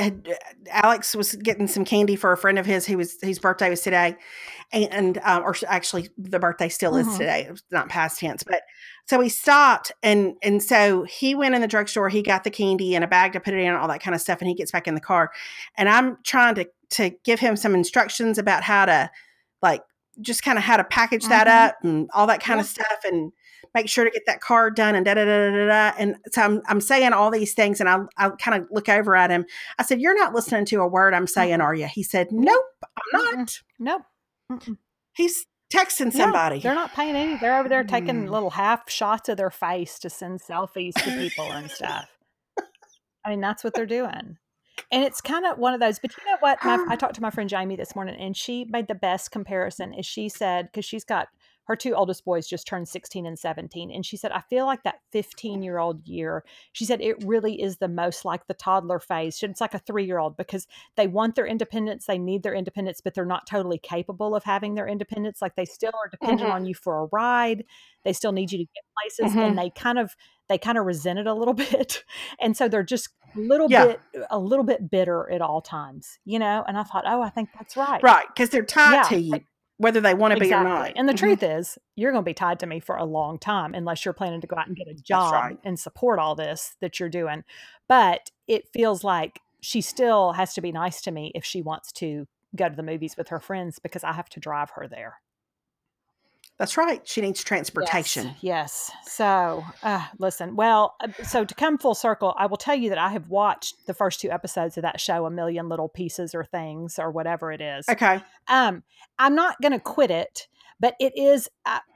A: Alex was getting some candy for a friend of his whose birthday was today. And or actually the birthday still is today. It was not past tense, but so he stopped and so he went in the drugstore, he got the candy in a bag to put it in, all that kind of stuff. And he gets back in the car and I'm trying to give him some instructions about how to just kind of how to package that up and all that kind of stuff and make sure to get that card done and da-da-da-da-da. And so I'm saying all these things and I kind of look over at him. I said, you're not listening to a word I'm saying, are you? He said, nope, I'm not.
B: Nope.
A: He's texting somebody.
B: No, they're not paying any. They're over there taking little half shots of their face to send selfies to people and stuff. I mean, that's what they're doing. And it's kind of one of those, but you know what? I talked to my friend Jamie this morning and she made the best comparison is she said, because she's got her two oldest boys just turned 16 and 17. And she said, I feel like that 15-year-old year, she said, it really is the most like the toddler phase. It's like a 3-year-old because they want their independence. They need their independence, but they're not totally capable of having their independence. Like they still are dependent on you for a ride. They still need you to get places and they kind of resent it a little bit. And so they're just a little bit bitter at all times, And I thought, I think that's right.
A: Right. Because they're tied to you, whether they want to be or not.
B: And the truth is, you're going to be tied to me for a long time unless you're planning to go out and get a job and support all this that you're doing. But it feels like she still has to be nice to me if she wants to go to the movies with her friends because I have to drive her there.
A: That's right. She needs transportation.
B: Yes. So, listen, well, so to come full circle, I will tell you that I have watched the first 2 episodes of that show, A Million Little Pieces or Things or whatever it is.
A: Okay.
B: I'm not going to quit it, but it is,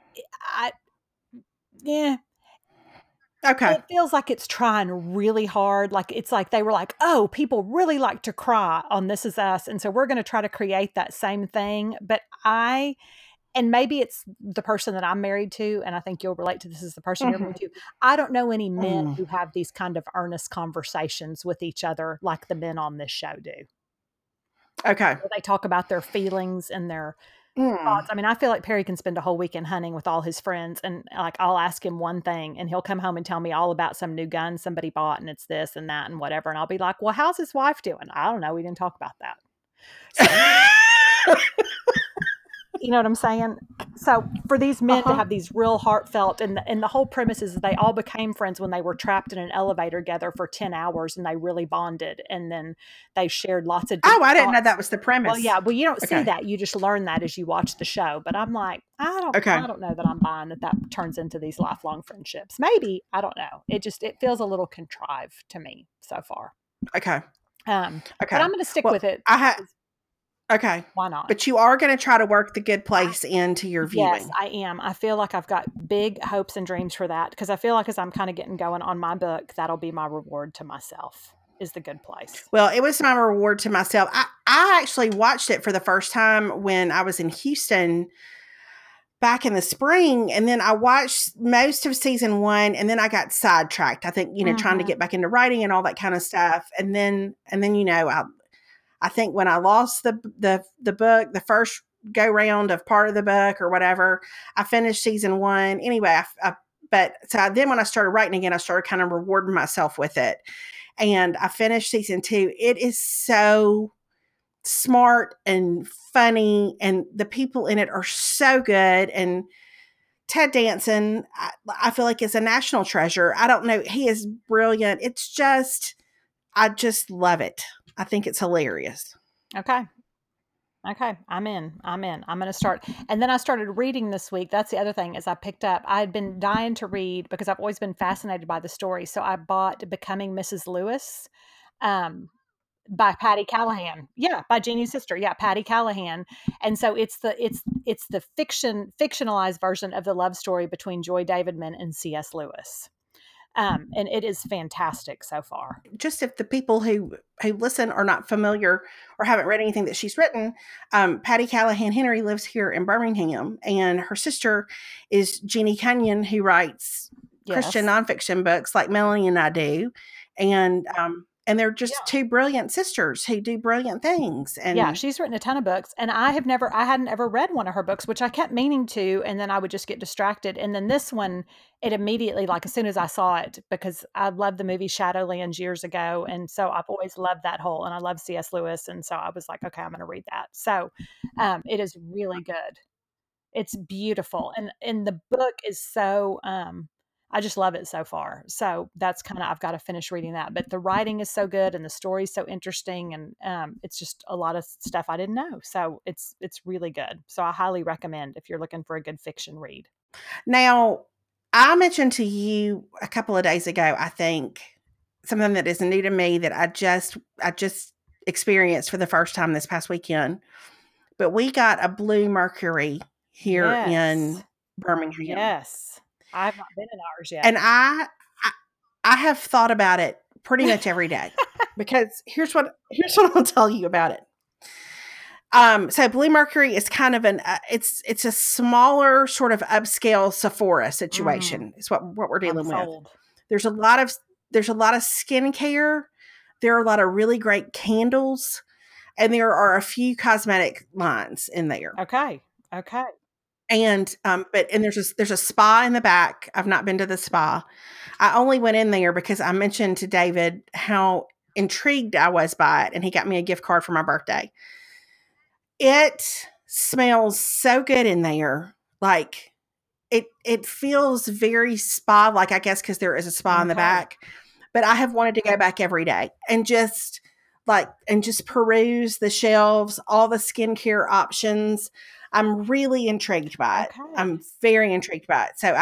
B: yeah.
A: Okay.
B: It feels like it's trying really hard. Like it's like they were like, oh, people really like to cry on This Is Us. And so we're going to try to create that same thing. But and maybe it's the person that I'm married to, and I think you'll relate to this as the person you're married to. I don't know any men who have these kind of earnest conversations with each other like the men on this show do.
A: Okay.
B: Where they talk about their feelings and their thoughts. I mean, I feel like Perry can spend a whole weekend hunting with all his friends, and like I'll ask him one thing and he'll come home and tell me all about some new gun somebody bought and it's this and that and whatever. And I'll be like, well, how's his wife doing? I don't know. We didn't talk about that. So, you know what I'm saying? So for these men to have these real heartfelt, and the whole premise is that they all became friends when they were trapped in an elevator together for 10 hours and they really bonded. And then they shared lots of
A: I didn't know that was the premise.
B: Well, yeah. Well, you don't see that. You just learn that as you watch the show. But I'm like, I don't know that I'm buying that turns into these lifelong friendships. Maybe. I don't know. It feels a little contrived to me so far.
A: Okay.
B: But I'm going to stick with it.
A: Okay.
B: Why not?
A: But you are going to try to work The Good Place into your viewing.
B: Yes, I am. I feel like I've got big hopes and dreams for that because I feel like as I'm kind of getting going on my book, that'll be my reward to myself, is The Good Place.
A: Well, it was my reward to myself. I actually watched it for the first time when I was in Houston back in the spring, and then I watched most of season 1, and then I got sidetracked. I think, trying to get back into writing and all that kind of stuff. And then, I think when I lost the book, the first go round of part of the book or whatever, I finished season 1 anyway. Then when I started writing again, I started kind of rewarding myself with it, and I finished season 2. It is so smart and funny, and the people in it are so good. And Ted Danson, I feel like is a national treasure. I don't know. He is brilliant. I just love it. I think it's hilarious.
B: Okay. I'm in. I'm going to start. And then I started reading this week. That's the other thing is I picked up, I had been dying to read because I've always been fascinated by the story. So I bought Becoming Mrs. Lewis, by Patty Callahan. Yeah. By Jeannie's sister. Yeah. Patty Callahan. And so it's the fictionalized version of the love story between Joy Davidman and C.S. Lewis. And it is fantastic so far.
A: Just if the people who listen are not familiar or haven't read anything that she's written, Patty Callahan Henry lives here in Birmingham, and her sister is Jeannie Cunnion, who writes Christian nonfiction books like Melanie and I do. And they're just two brilliant sisters who do brilliant things. And
B: yeah, she's written a ton of books, and I hadn't ever read one of her books, which I kept meaning to, and then I would just get distracted. And then this one, it immediately, like as soon as I saw it, because I loved the movie Shadowlands years ago, and so I've always loved that whole, and I love C.S. Lewis, and so I was like, okay, I'm going to read that. So it is really good. It's beautiful, and the book is so. I just love it so far. So that's kind of, I've got to finish reading that. But the writing is so good and the story's so interesting. And it's just a lot of stuff I didn't know. So it's really good. So I highly recommend if you're looking for a good fiction read.
A: Now, I mentioned to you a couple of days ago, I think, something that is new to me that I just experienced for the first time this past weekend. But we got a Blue Mercury here in Birmingham.
B: Yes. I've not been in ours yet.
A: And I have thought about it pretty much every day because here's what I'll tell you about it. So Blue Mercury is kind of it's a smaller sort of upscale Sephora situation. It's what we're dealing with. There's a lot of skincare. There are a lot of really great candles, and there are a few cosmetic lines in there.
B: Okay.
A: And there's a spa in the back. I've not been to the spa. I only went in there because I mentioned to David how intrigued I was by it, and he got me a gift card for my birthday. It smells so good in there. Like it feels very spa like, I guess, because there is a spa in the back. But I have wanted to go back every day and just peruse the shelves, all the skincare options. I'm really intrigued by it.
B: Okay.
A: I'm very intrigued by it. So I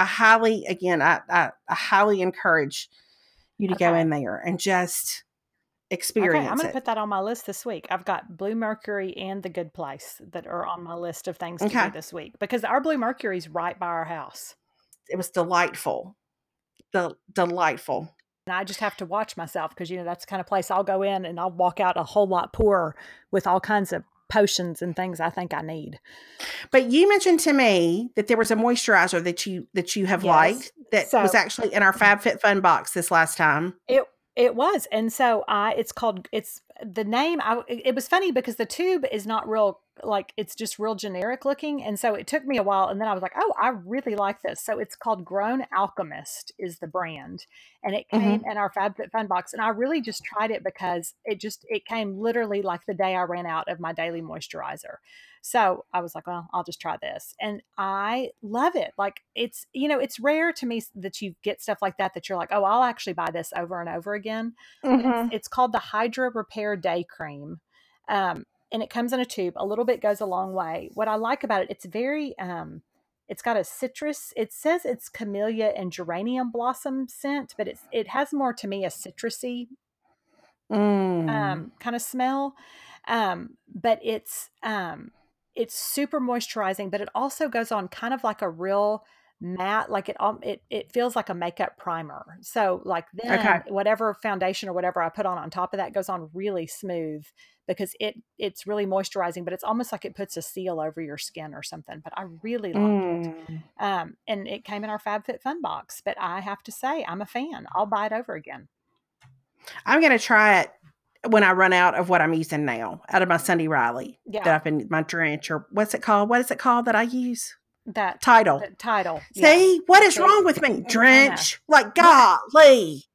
A: highly encourage you to go
B: Okay.
A: in there and just
B: Okay, I'm
A: experience
B: going to
A: it.
B: put that on my list this week. I've got Blue Mercury and The Good Place that are on my list of things to do
A: Okay.
B: this week because our Blue Mercury's right by our house.
A: It was delightful. Delightful.
B: And I just have to watch myself because, that's the kind of place I'll go in and I'll walk out a whole lot poorer with all kinds of potions and things I think I need.
A: But you mentioned to me that there was a moisturizer that you have liked that was actually in our FabFitFun box this last time.
B: It was. And so it's the name. It was funny because the tube is not real, like it's just real generic looking. And so it took me a while. And then I was like, oh, I really like this. So it's called Grown Alchemist is the brand. And it came in our FabFitFun box. And I really just tried it because it came literally like the day I ran out of my daily moisturizer. So I was like, well, I'll just try this. And I love it. Like it's rare to me that you get stuff like that you're like, oh, I'll actually buy this over and over again. It's called the Hydra Repair Day Cream. And it comes in a tube. A little bit goes a long way. What I like about it, it's very, it's got a citrus. It says it's camellia and geranium blossom scent, but it has more to me a citrusy kind of smell. But it's super moisturizing, but it also goes on kind of like a real matte, like it feels like a makeup primer. So like then whatever foundation or whatever I put on top of that goes on really smooth because it's really moisturizing, but it's almost like it puts a seal over your skin or something. But I really like it. And it came in our FabFitFun box, but I have to say I'm a fan. I'll buy it over again.
A: I'm going to try it when I run out of what I'm using now, out of my Sunday Riley that I've been, my drench, or what's it called? What is it called that I use?
B: That
A: Tidal.
B: Tidal.
A: See, what is wrong with me? Drench. Like, golly.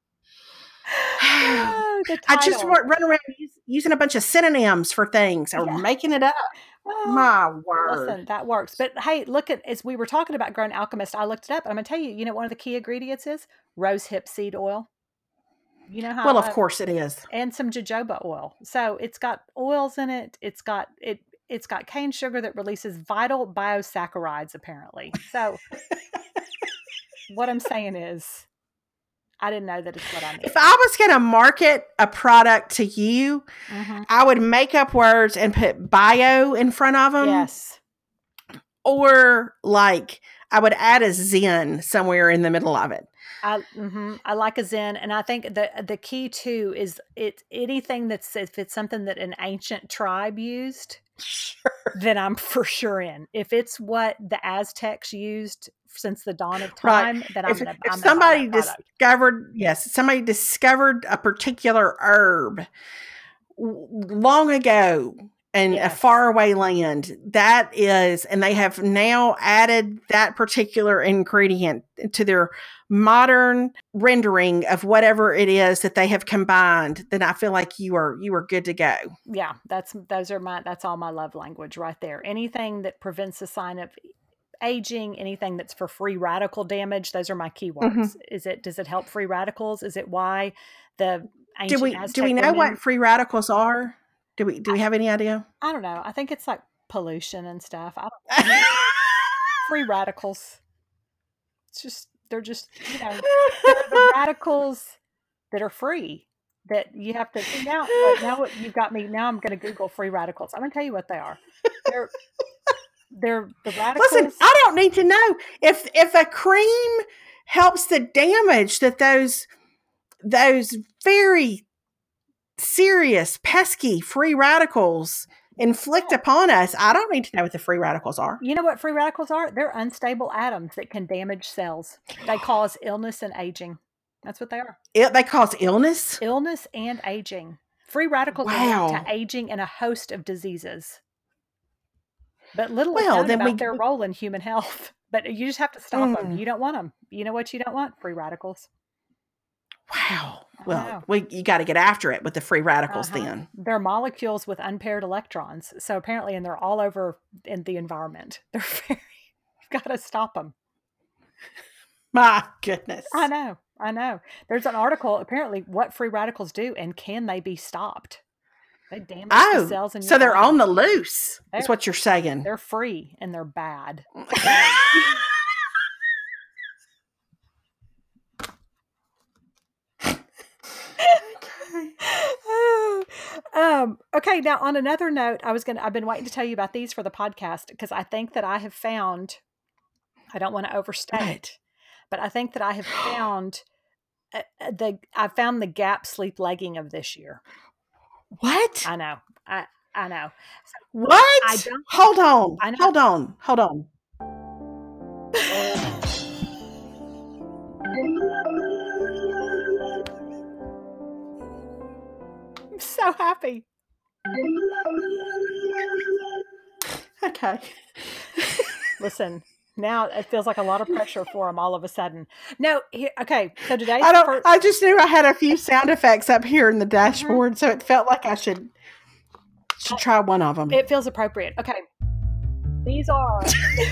A: I just run around using a bunch of synonyms for things or making it up. My word.
B: Listen, that works. But hey, as we were talking about Grown Alchemist, I looked it up and I'm going to tell you, one of the key ingredients is rosehip seed oil. You know how?
A: Well, of course it is.
B: And some jojoba oil. So it's got oils in it. It's got cane sugar that releases vital biosaccharides, apparently. So what I'm saying is, I didn't know that it's what I need.
A: If I was going to market a product to you, I would make up words and put bio in front of them.
B: Yes.
A: Or like I would add a Zen somewhere in the middle of it.
B: I like a Zen, and I think the key too is anything if it's something that an ancient tribe used, then I'm for sure in. If it's what the Aztecs used since the dawn of time, then I'm gonna. If
A: somebody somebody discovered a particular herb long ago in a faraway land, and they have now added that particular ingredient to their modern rendering of whatever it is that they have combined, then I feel like you are good to go.
B: Yeah, that's all my love language right there. Anything that prevents the sign of aging, anything that's for free radical damage, those are my keywords. Does it help free radicals? Is it why the ancient Aztec
A: do we know what free radicals are? Do we have any idea?
B: I don't know. I think it's like pollution and stuff. I don't free radicals. They're just they're the radicals that are free that you have to now what you've got me. Now I'm going to Google free radicals. I'm going to tell you what they are. They're the radicals.
A: Listen, I don't need to know if a cream helps the damage that those very serious, pesky free radicals inflict upon us. I don't need to know what the free radicals are.
B: You know what free radicals are? They're unstable atoms that can damage cells. They cause illness and aging. That's what they are.
A: They cause illness?
B: Illness and aging. Free radicals are linked to aging and a host of diseases. But little is known about their role in human health. But you just have to stop them. You don't want them. You know what you don't want? Free radicals.
A: Wow. Well, you got to get after it with the free radicals then.
B: They're molecules with unpaired electrons. So apparently, and they're all over in the environment. You've got to stop them.
A: My goodness.
B: I know. There's an article, apparently, what free radicals do and can they be stopped? They damage the cells in your
A: so they're
B: body.
A: on the loose. That's what you're saying.
B: They're free and they're bad. Okay. Now, on another note, I've been waiting to tell you about these for the podcast because I think that I have found, I don't want to overstate, but I think that I have found the Gap sleep legging of this year.
A: What?
B: I know. I know. So,
A: what? Hold on.
B: I'm so happy.
A: Okay.
B: Listen, now it feels like a lot of pressure for them all of a sudden. No, okay. So today,
A: I just knew I had a few sound effects up here in the dashboard, so it felt like I should try one of them.
B: It feels appropriate. Okay, these are.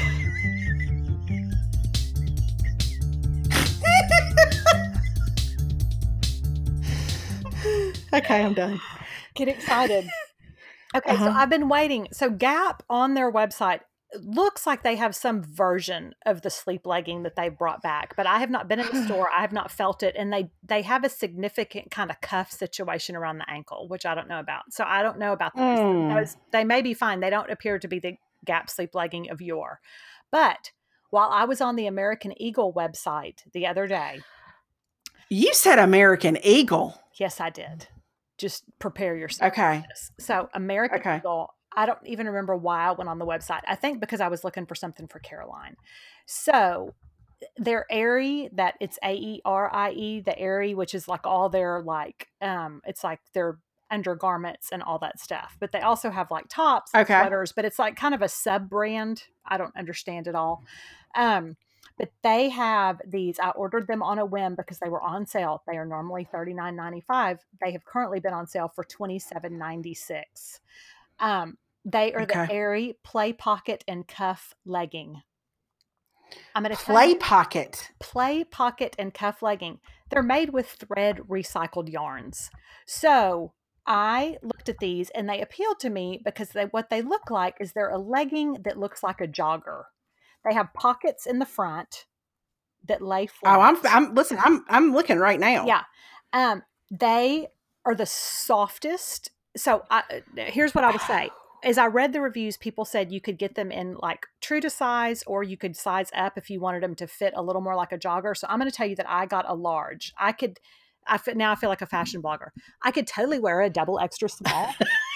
A: Okay, I'm done.
B: Get excited. Okay, so I've been waiting. So Gap on their website looks like they have some version of the sleep legging that they brought back, but I have not been in the store. I have not felt it, and they have a significant kind of cuff situation around the ankle, which I don't know about. So I don't know about those. They may be fine. They don't appear to be the Gap sleep legging of yore. But while I was on the American Eagle website the other day.
A: You said American Eagle.
B: Yes, I did. Just prepare yourself.
A: Okay.
B: So American Eagle, I don't even remember why I went on the website. I think because I was looking for something for Caroline. So their Aerie, that it's AERIE, the Aerie, which is like all their it's like their undergarments and all that stuff. But they also have like tops, and sweaters, but it's like kind of a sub brand. I don't understand it all. But they have these. I ordered them on a whim because they were on sale. They are normally $39.95. They have currently been on sale for $27.96. They are the Aerie Play Pocket and Cuff Legging. I'm going to
A: Play Pocket
B: and Cuff Legging. They're made with thread recycled yarns. So I looked at these and they appealed to me because what they look like is they're a legging that looks like a jogger. They have pockets in the front that lay flat.
A: Oh, I'm looking right now.
B: Yeah. They are the softest. So here's what I would say. As I read the reviews, people said you could get them in like true to size, or you could size up if you wanted them to fit a little more like a jogger. So I'm going to tell you that I got a large. Now I feel like a fashion blogger. I could totally wear a double extra small.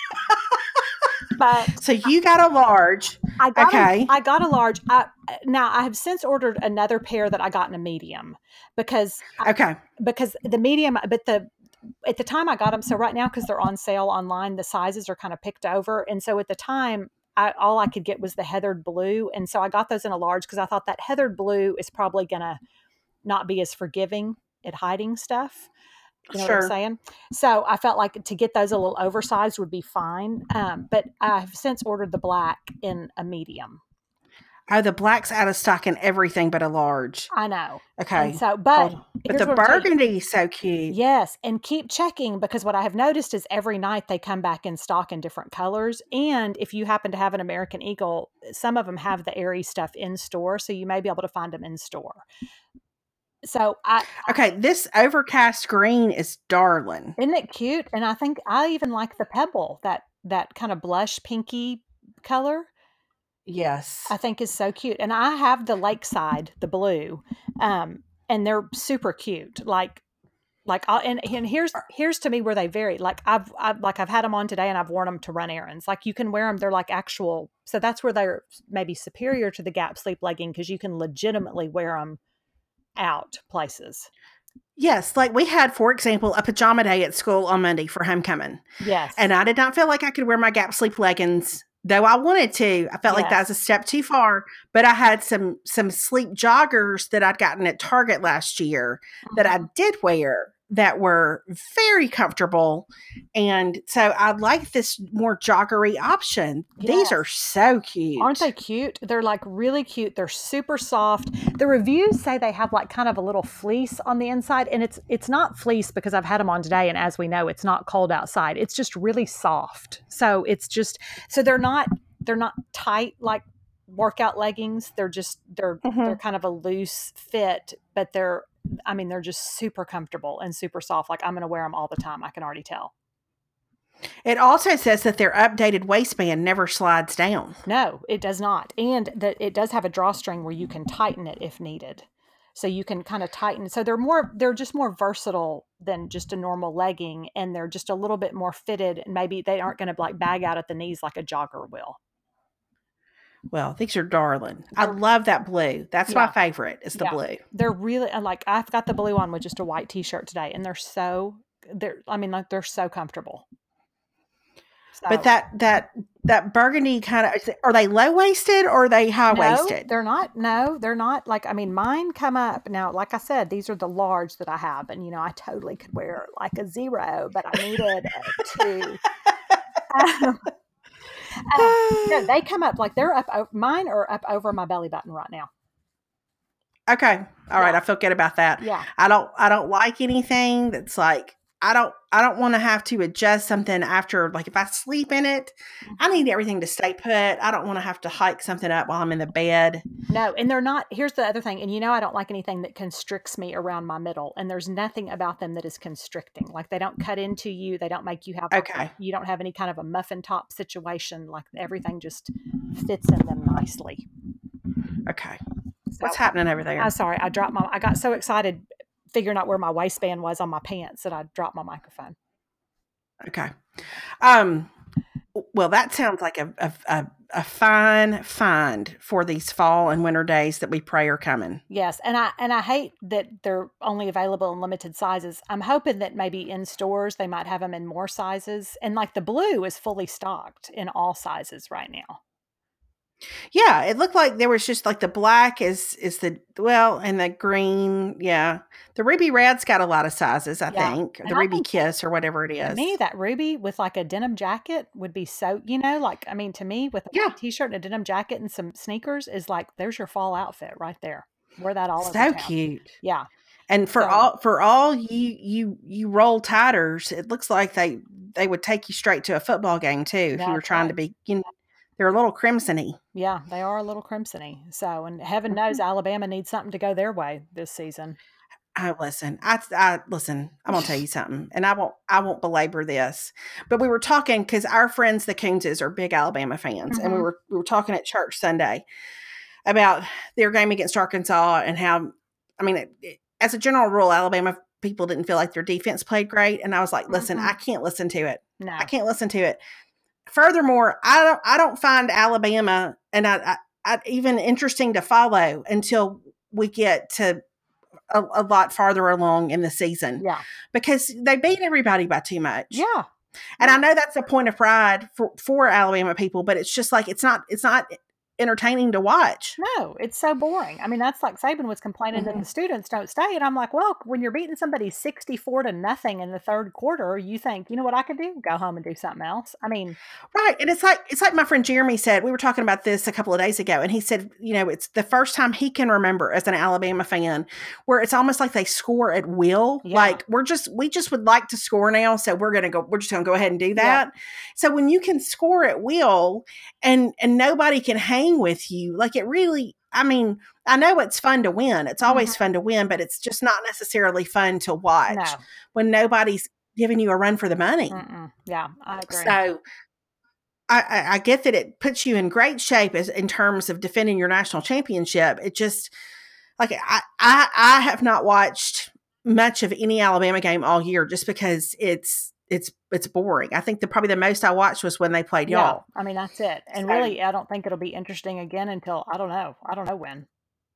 B: But
A: so you got a large.
B: I got a large. Now I have since ordered another pair that I got in a medium because the medium, but at the time I got them. So right now, because they're on sale online, the sizes are kind of picked over. And so at the time, all I could get was the heathered blue. And so I got those in a large because I thought that heathered blue is probably going to not be as forgiving at hiding stuff. You know what I'm saying? So I felt like to get those a little oversized would be fine. But I've since ordered the black in a medium.
A: Oh, the black's out of stock in everything but a large.
B: I know.
A: Okay.
B: And so, but
A: the burgundy is so cute.
B: Yes. And keep checking, because what I have noticed is every night they come back in stock in different colors. And if you happen to have an American Eagle, some of them have the Aerie stuff in store. So you may be able to find them in store. So
A: this overcast green is darling.
B: Isn't it cute? And I think I even like the pebble, that kind of blush pinky color.
A: Yes.
B: I think is so cute. And I have the Lakeside, the blue, and they're super cute. And here's to me where they vary. Like I've had them on today and I've worn them to run errands. Like you can wear them. They're like actual. So that's where they're maybe superior to the Gap sleep legging, because you can legitimately wear them out places.
A: Yes, like we had, for example, a pajama day at school on Monday for homecoming.
B: Yes.
A: And I did not feel like I could wear my Gap sleep leggings, though I wanted to. I felt like that was a step too far. But I had some sleep joggers that I'd gotten at Target last year that I did wear. that were very comfortable. And so I like this more joggery option. These are
B: Yes.
A: so cute.
B: Aren't they cute? They're like really cute. They're super soft. The reviews say they have like kind of a little fleece on the inside, and it's not fleece because I've had them on today, and as we know, it's not cold outside. It's just really soft. So it's just so they're not tight like workout leggings. They're kind of a loose fit, but they're just super comfortable and super soft. Like I'm going to wear them all the time. I can already tell.
A: It also says that their updated waistband never slides down.
B: No, it does not. And that it does have a drawstring where you can tighten it if needed. So you can kind of tighten. So they're just more versatile than just a normal legging, and they're just a little bit more fitted, and maybe they aren't going to like bag out at the knees like a jogger will.
A: Well, these are darling. I love that blue. That's my
B: Yeah.
A: favorite. Is the
B: Yeah.
A: blue.
B: They're really like I've got the blue on with just a white t-shirt today, and they're so comfortable.
A: But
B: So
A: that burgundy kind of, are they low waisted or are they high
B: no,
A: waisted?
B: they're not. No, they're not. Like, I mean, mine come up now. Like I said, these are the large that I have, and I totally could wear like a 0, but I needed a 2. Um, no, they come up like they're up. Mine are up over my belly button right now.
A: Okay. All right.
B: Yeah.
A: I feel good about that.
B: Yeah.
A: I don't like anything that's like, I don't want to have to adjust something after, like if I sleep in it, I need everything to stay put. I don't want to have to hike something up while I'm in the bed.
B: No, and they're not. Here's the other thing, and I don't like anything that constricts me around my middle, and there's nothing about them that is constricting. Like they don't cut into you, they don't make you have.
A: Okay.
B: You don't have any kind of a muffin top situation. Like everything just fits in them nicely.
A: Okay.
B: So,
A: What's happening over there?
B: I'm sorry, I got so excited figuring out where my waistband was on my pants that I dropped my microphone.
A: Okay. Well, that sounds like a fine find for these fall and winter days that we pray are coming.
B: Yes, and I hate that they're only available in limited sizes. I'm hoping that maybe in stores they might have them in more sizes. And like the blue is fully stocked in all sizes right now.
A: Yeah, it looked like there was just like the black is and the green, yeah. The ruby red's got a lot of sizes, I think.
B: And
A: The
B: I
A: ruby
B: think
A: kiss or whatever it
B: to
A: is.
B: me that ruby with like a denim jacket would be so, like I mean to me with a
A: Yeah.
B: white t-shirt and a denim jacket and some sneakers is like there's your fall outfit right there. Wear that all over
A: So
B: town.
A: cute.
B: Yeah.
A: And for all you roll tiders, it looks like they would take you straight to a football game too if you were trying to be, they're a little crimsony.
B: Yeah, they are a little crimsony. So, and heaven knows Alabama needs something to go their way this season.
A: Listen, listen, I'm gonna tell you something, and I won't belabor this, but we were talking because our friends, the Coonses, are big Alabama fans, and we were talking at church Sunday about their game against Arkansas and how, I mean, as a general rule, Alabama people didn't feel like their defense played great, and I was like, listen, I can't listen to it.
B: No,
A: I can't listen to it. Furthermore, I don't find Alabama and I even interesting to follow until we get to a lot farther along in the season.
B: Yeah.
A: Because they beat everybody by too much.
B: Yeah.
A: And I know that's a point of pride for Alabama people, but it's just like, it's not entertaining to watch.
B: No, it's so boring. I mean, that's like Saban was complaining that the students don't stay. And I'm like, well, when you're beating somebody 64-0 in the third quarter, you think, you know what I could do? Go home and do something else. I mean,
A: right. And it's like my friend Jeremy said, we were talking about this a couple of days ago, and he said, it's the first time he can remember as an Alabama fan where it's almost like they score at will.
B: Yeah.
A: Like we just would like to score now. So we're just going to go ahead and do that. Yeah. So when you can score at will and nobody can hang with you, like it really, I mean, I know it's fun to win. It's always fun to win, but it's just not necessarily fun to watch when nobody's giving you a run for the money.
B: Yeah, I agree.
A: So I get that it puts you in great shape in terms of defending your national championship. It just, like, I have not watched much of any Alabama game all year just because it's boring. I think probably the most I watched was when they played y'all.
B: I mean, that's it. And really, I don't think it'll be interesting again until, I don't know when.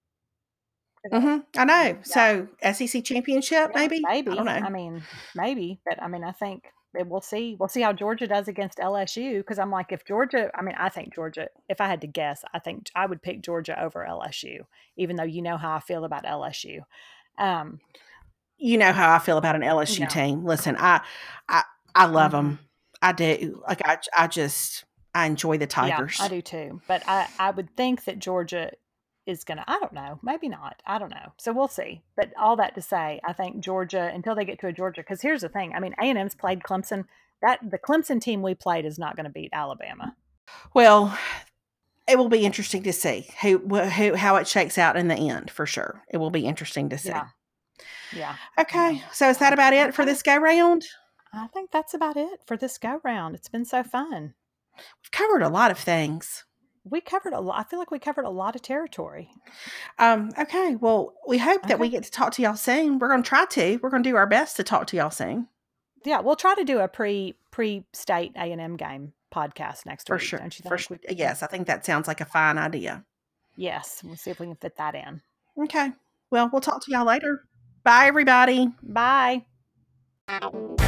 A: I know. Yeah. So SEC championship, maybe?
B: Maybe.
A: I don't know.
B: I mean, maybe. But I mean, I think we'll see. We'll see how Georgia does against LSU. Because I'm like, I think Georgia, if I had to guess, I think I would pick Georgia over LSU, even though you know how I feel about LSU.
A: you know how I feel about an LSU
B: Yeah.
A: team. Listen, I love them. I do. Like I enjoy the
B: Yeah, I
A: Tigers.
B: do too. But I would think that Georgia is gonna, I don't know, maybe not. I don't know. So we'll see. But all that to say, I think Georgia, until they get to a Georgia, because here's the thing. I mean, A&M's played Clemson. That the Clemson team we played is not going to beat Alabama.
A: Well, it will be interesting to see how it shakes out in the end for sure. It will be interesting to see.
B: Yeah. Yeah.
A: Okay, so is that about it for this go round?
B: I think that's about it for this go round. It's been so fun.
A: We've covered a lot of things.
B: We covered a lot. I feel like we covered a lot of territory.
A: Okay, well, we hope that we get to talk to y'all soon. We're going to try to. We're going to do our best to talk to y'all soon.
B: Yeah, we'll try to do a pre-state A&M game podcast next week.
A: Sure.
B: Don't you think?
A: Yes, I think that sounds like a fine idea.
B: Yes, we'll see if we can fit that in.
A: Okay. Well, we'll talk to y'all later. Bye, everybody.
B: Bye.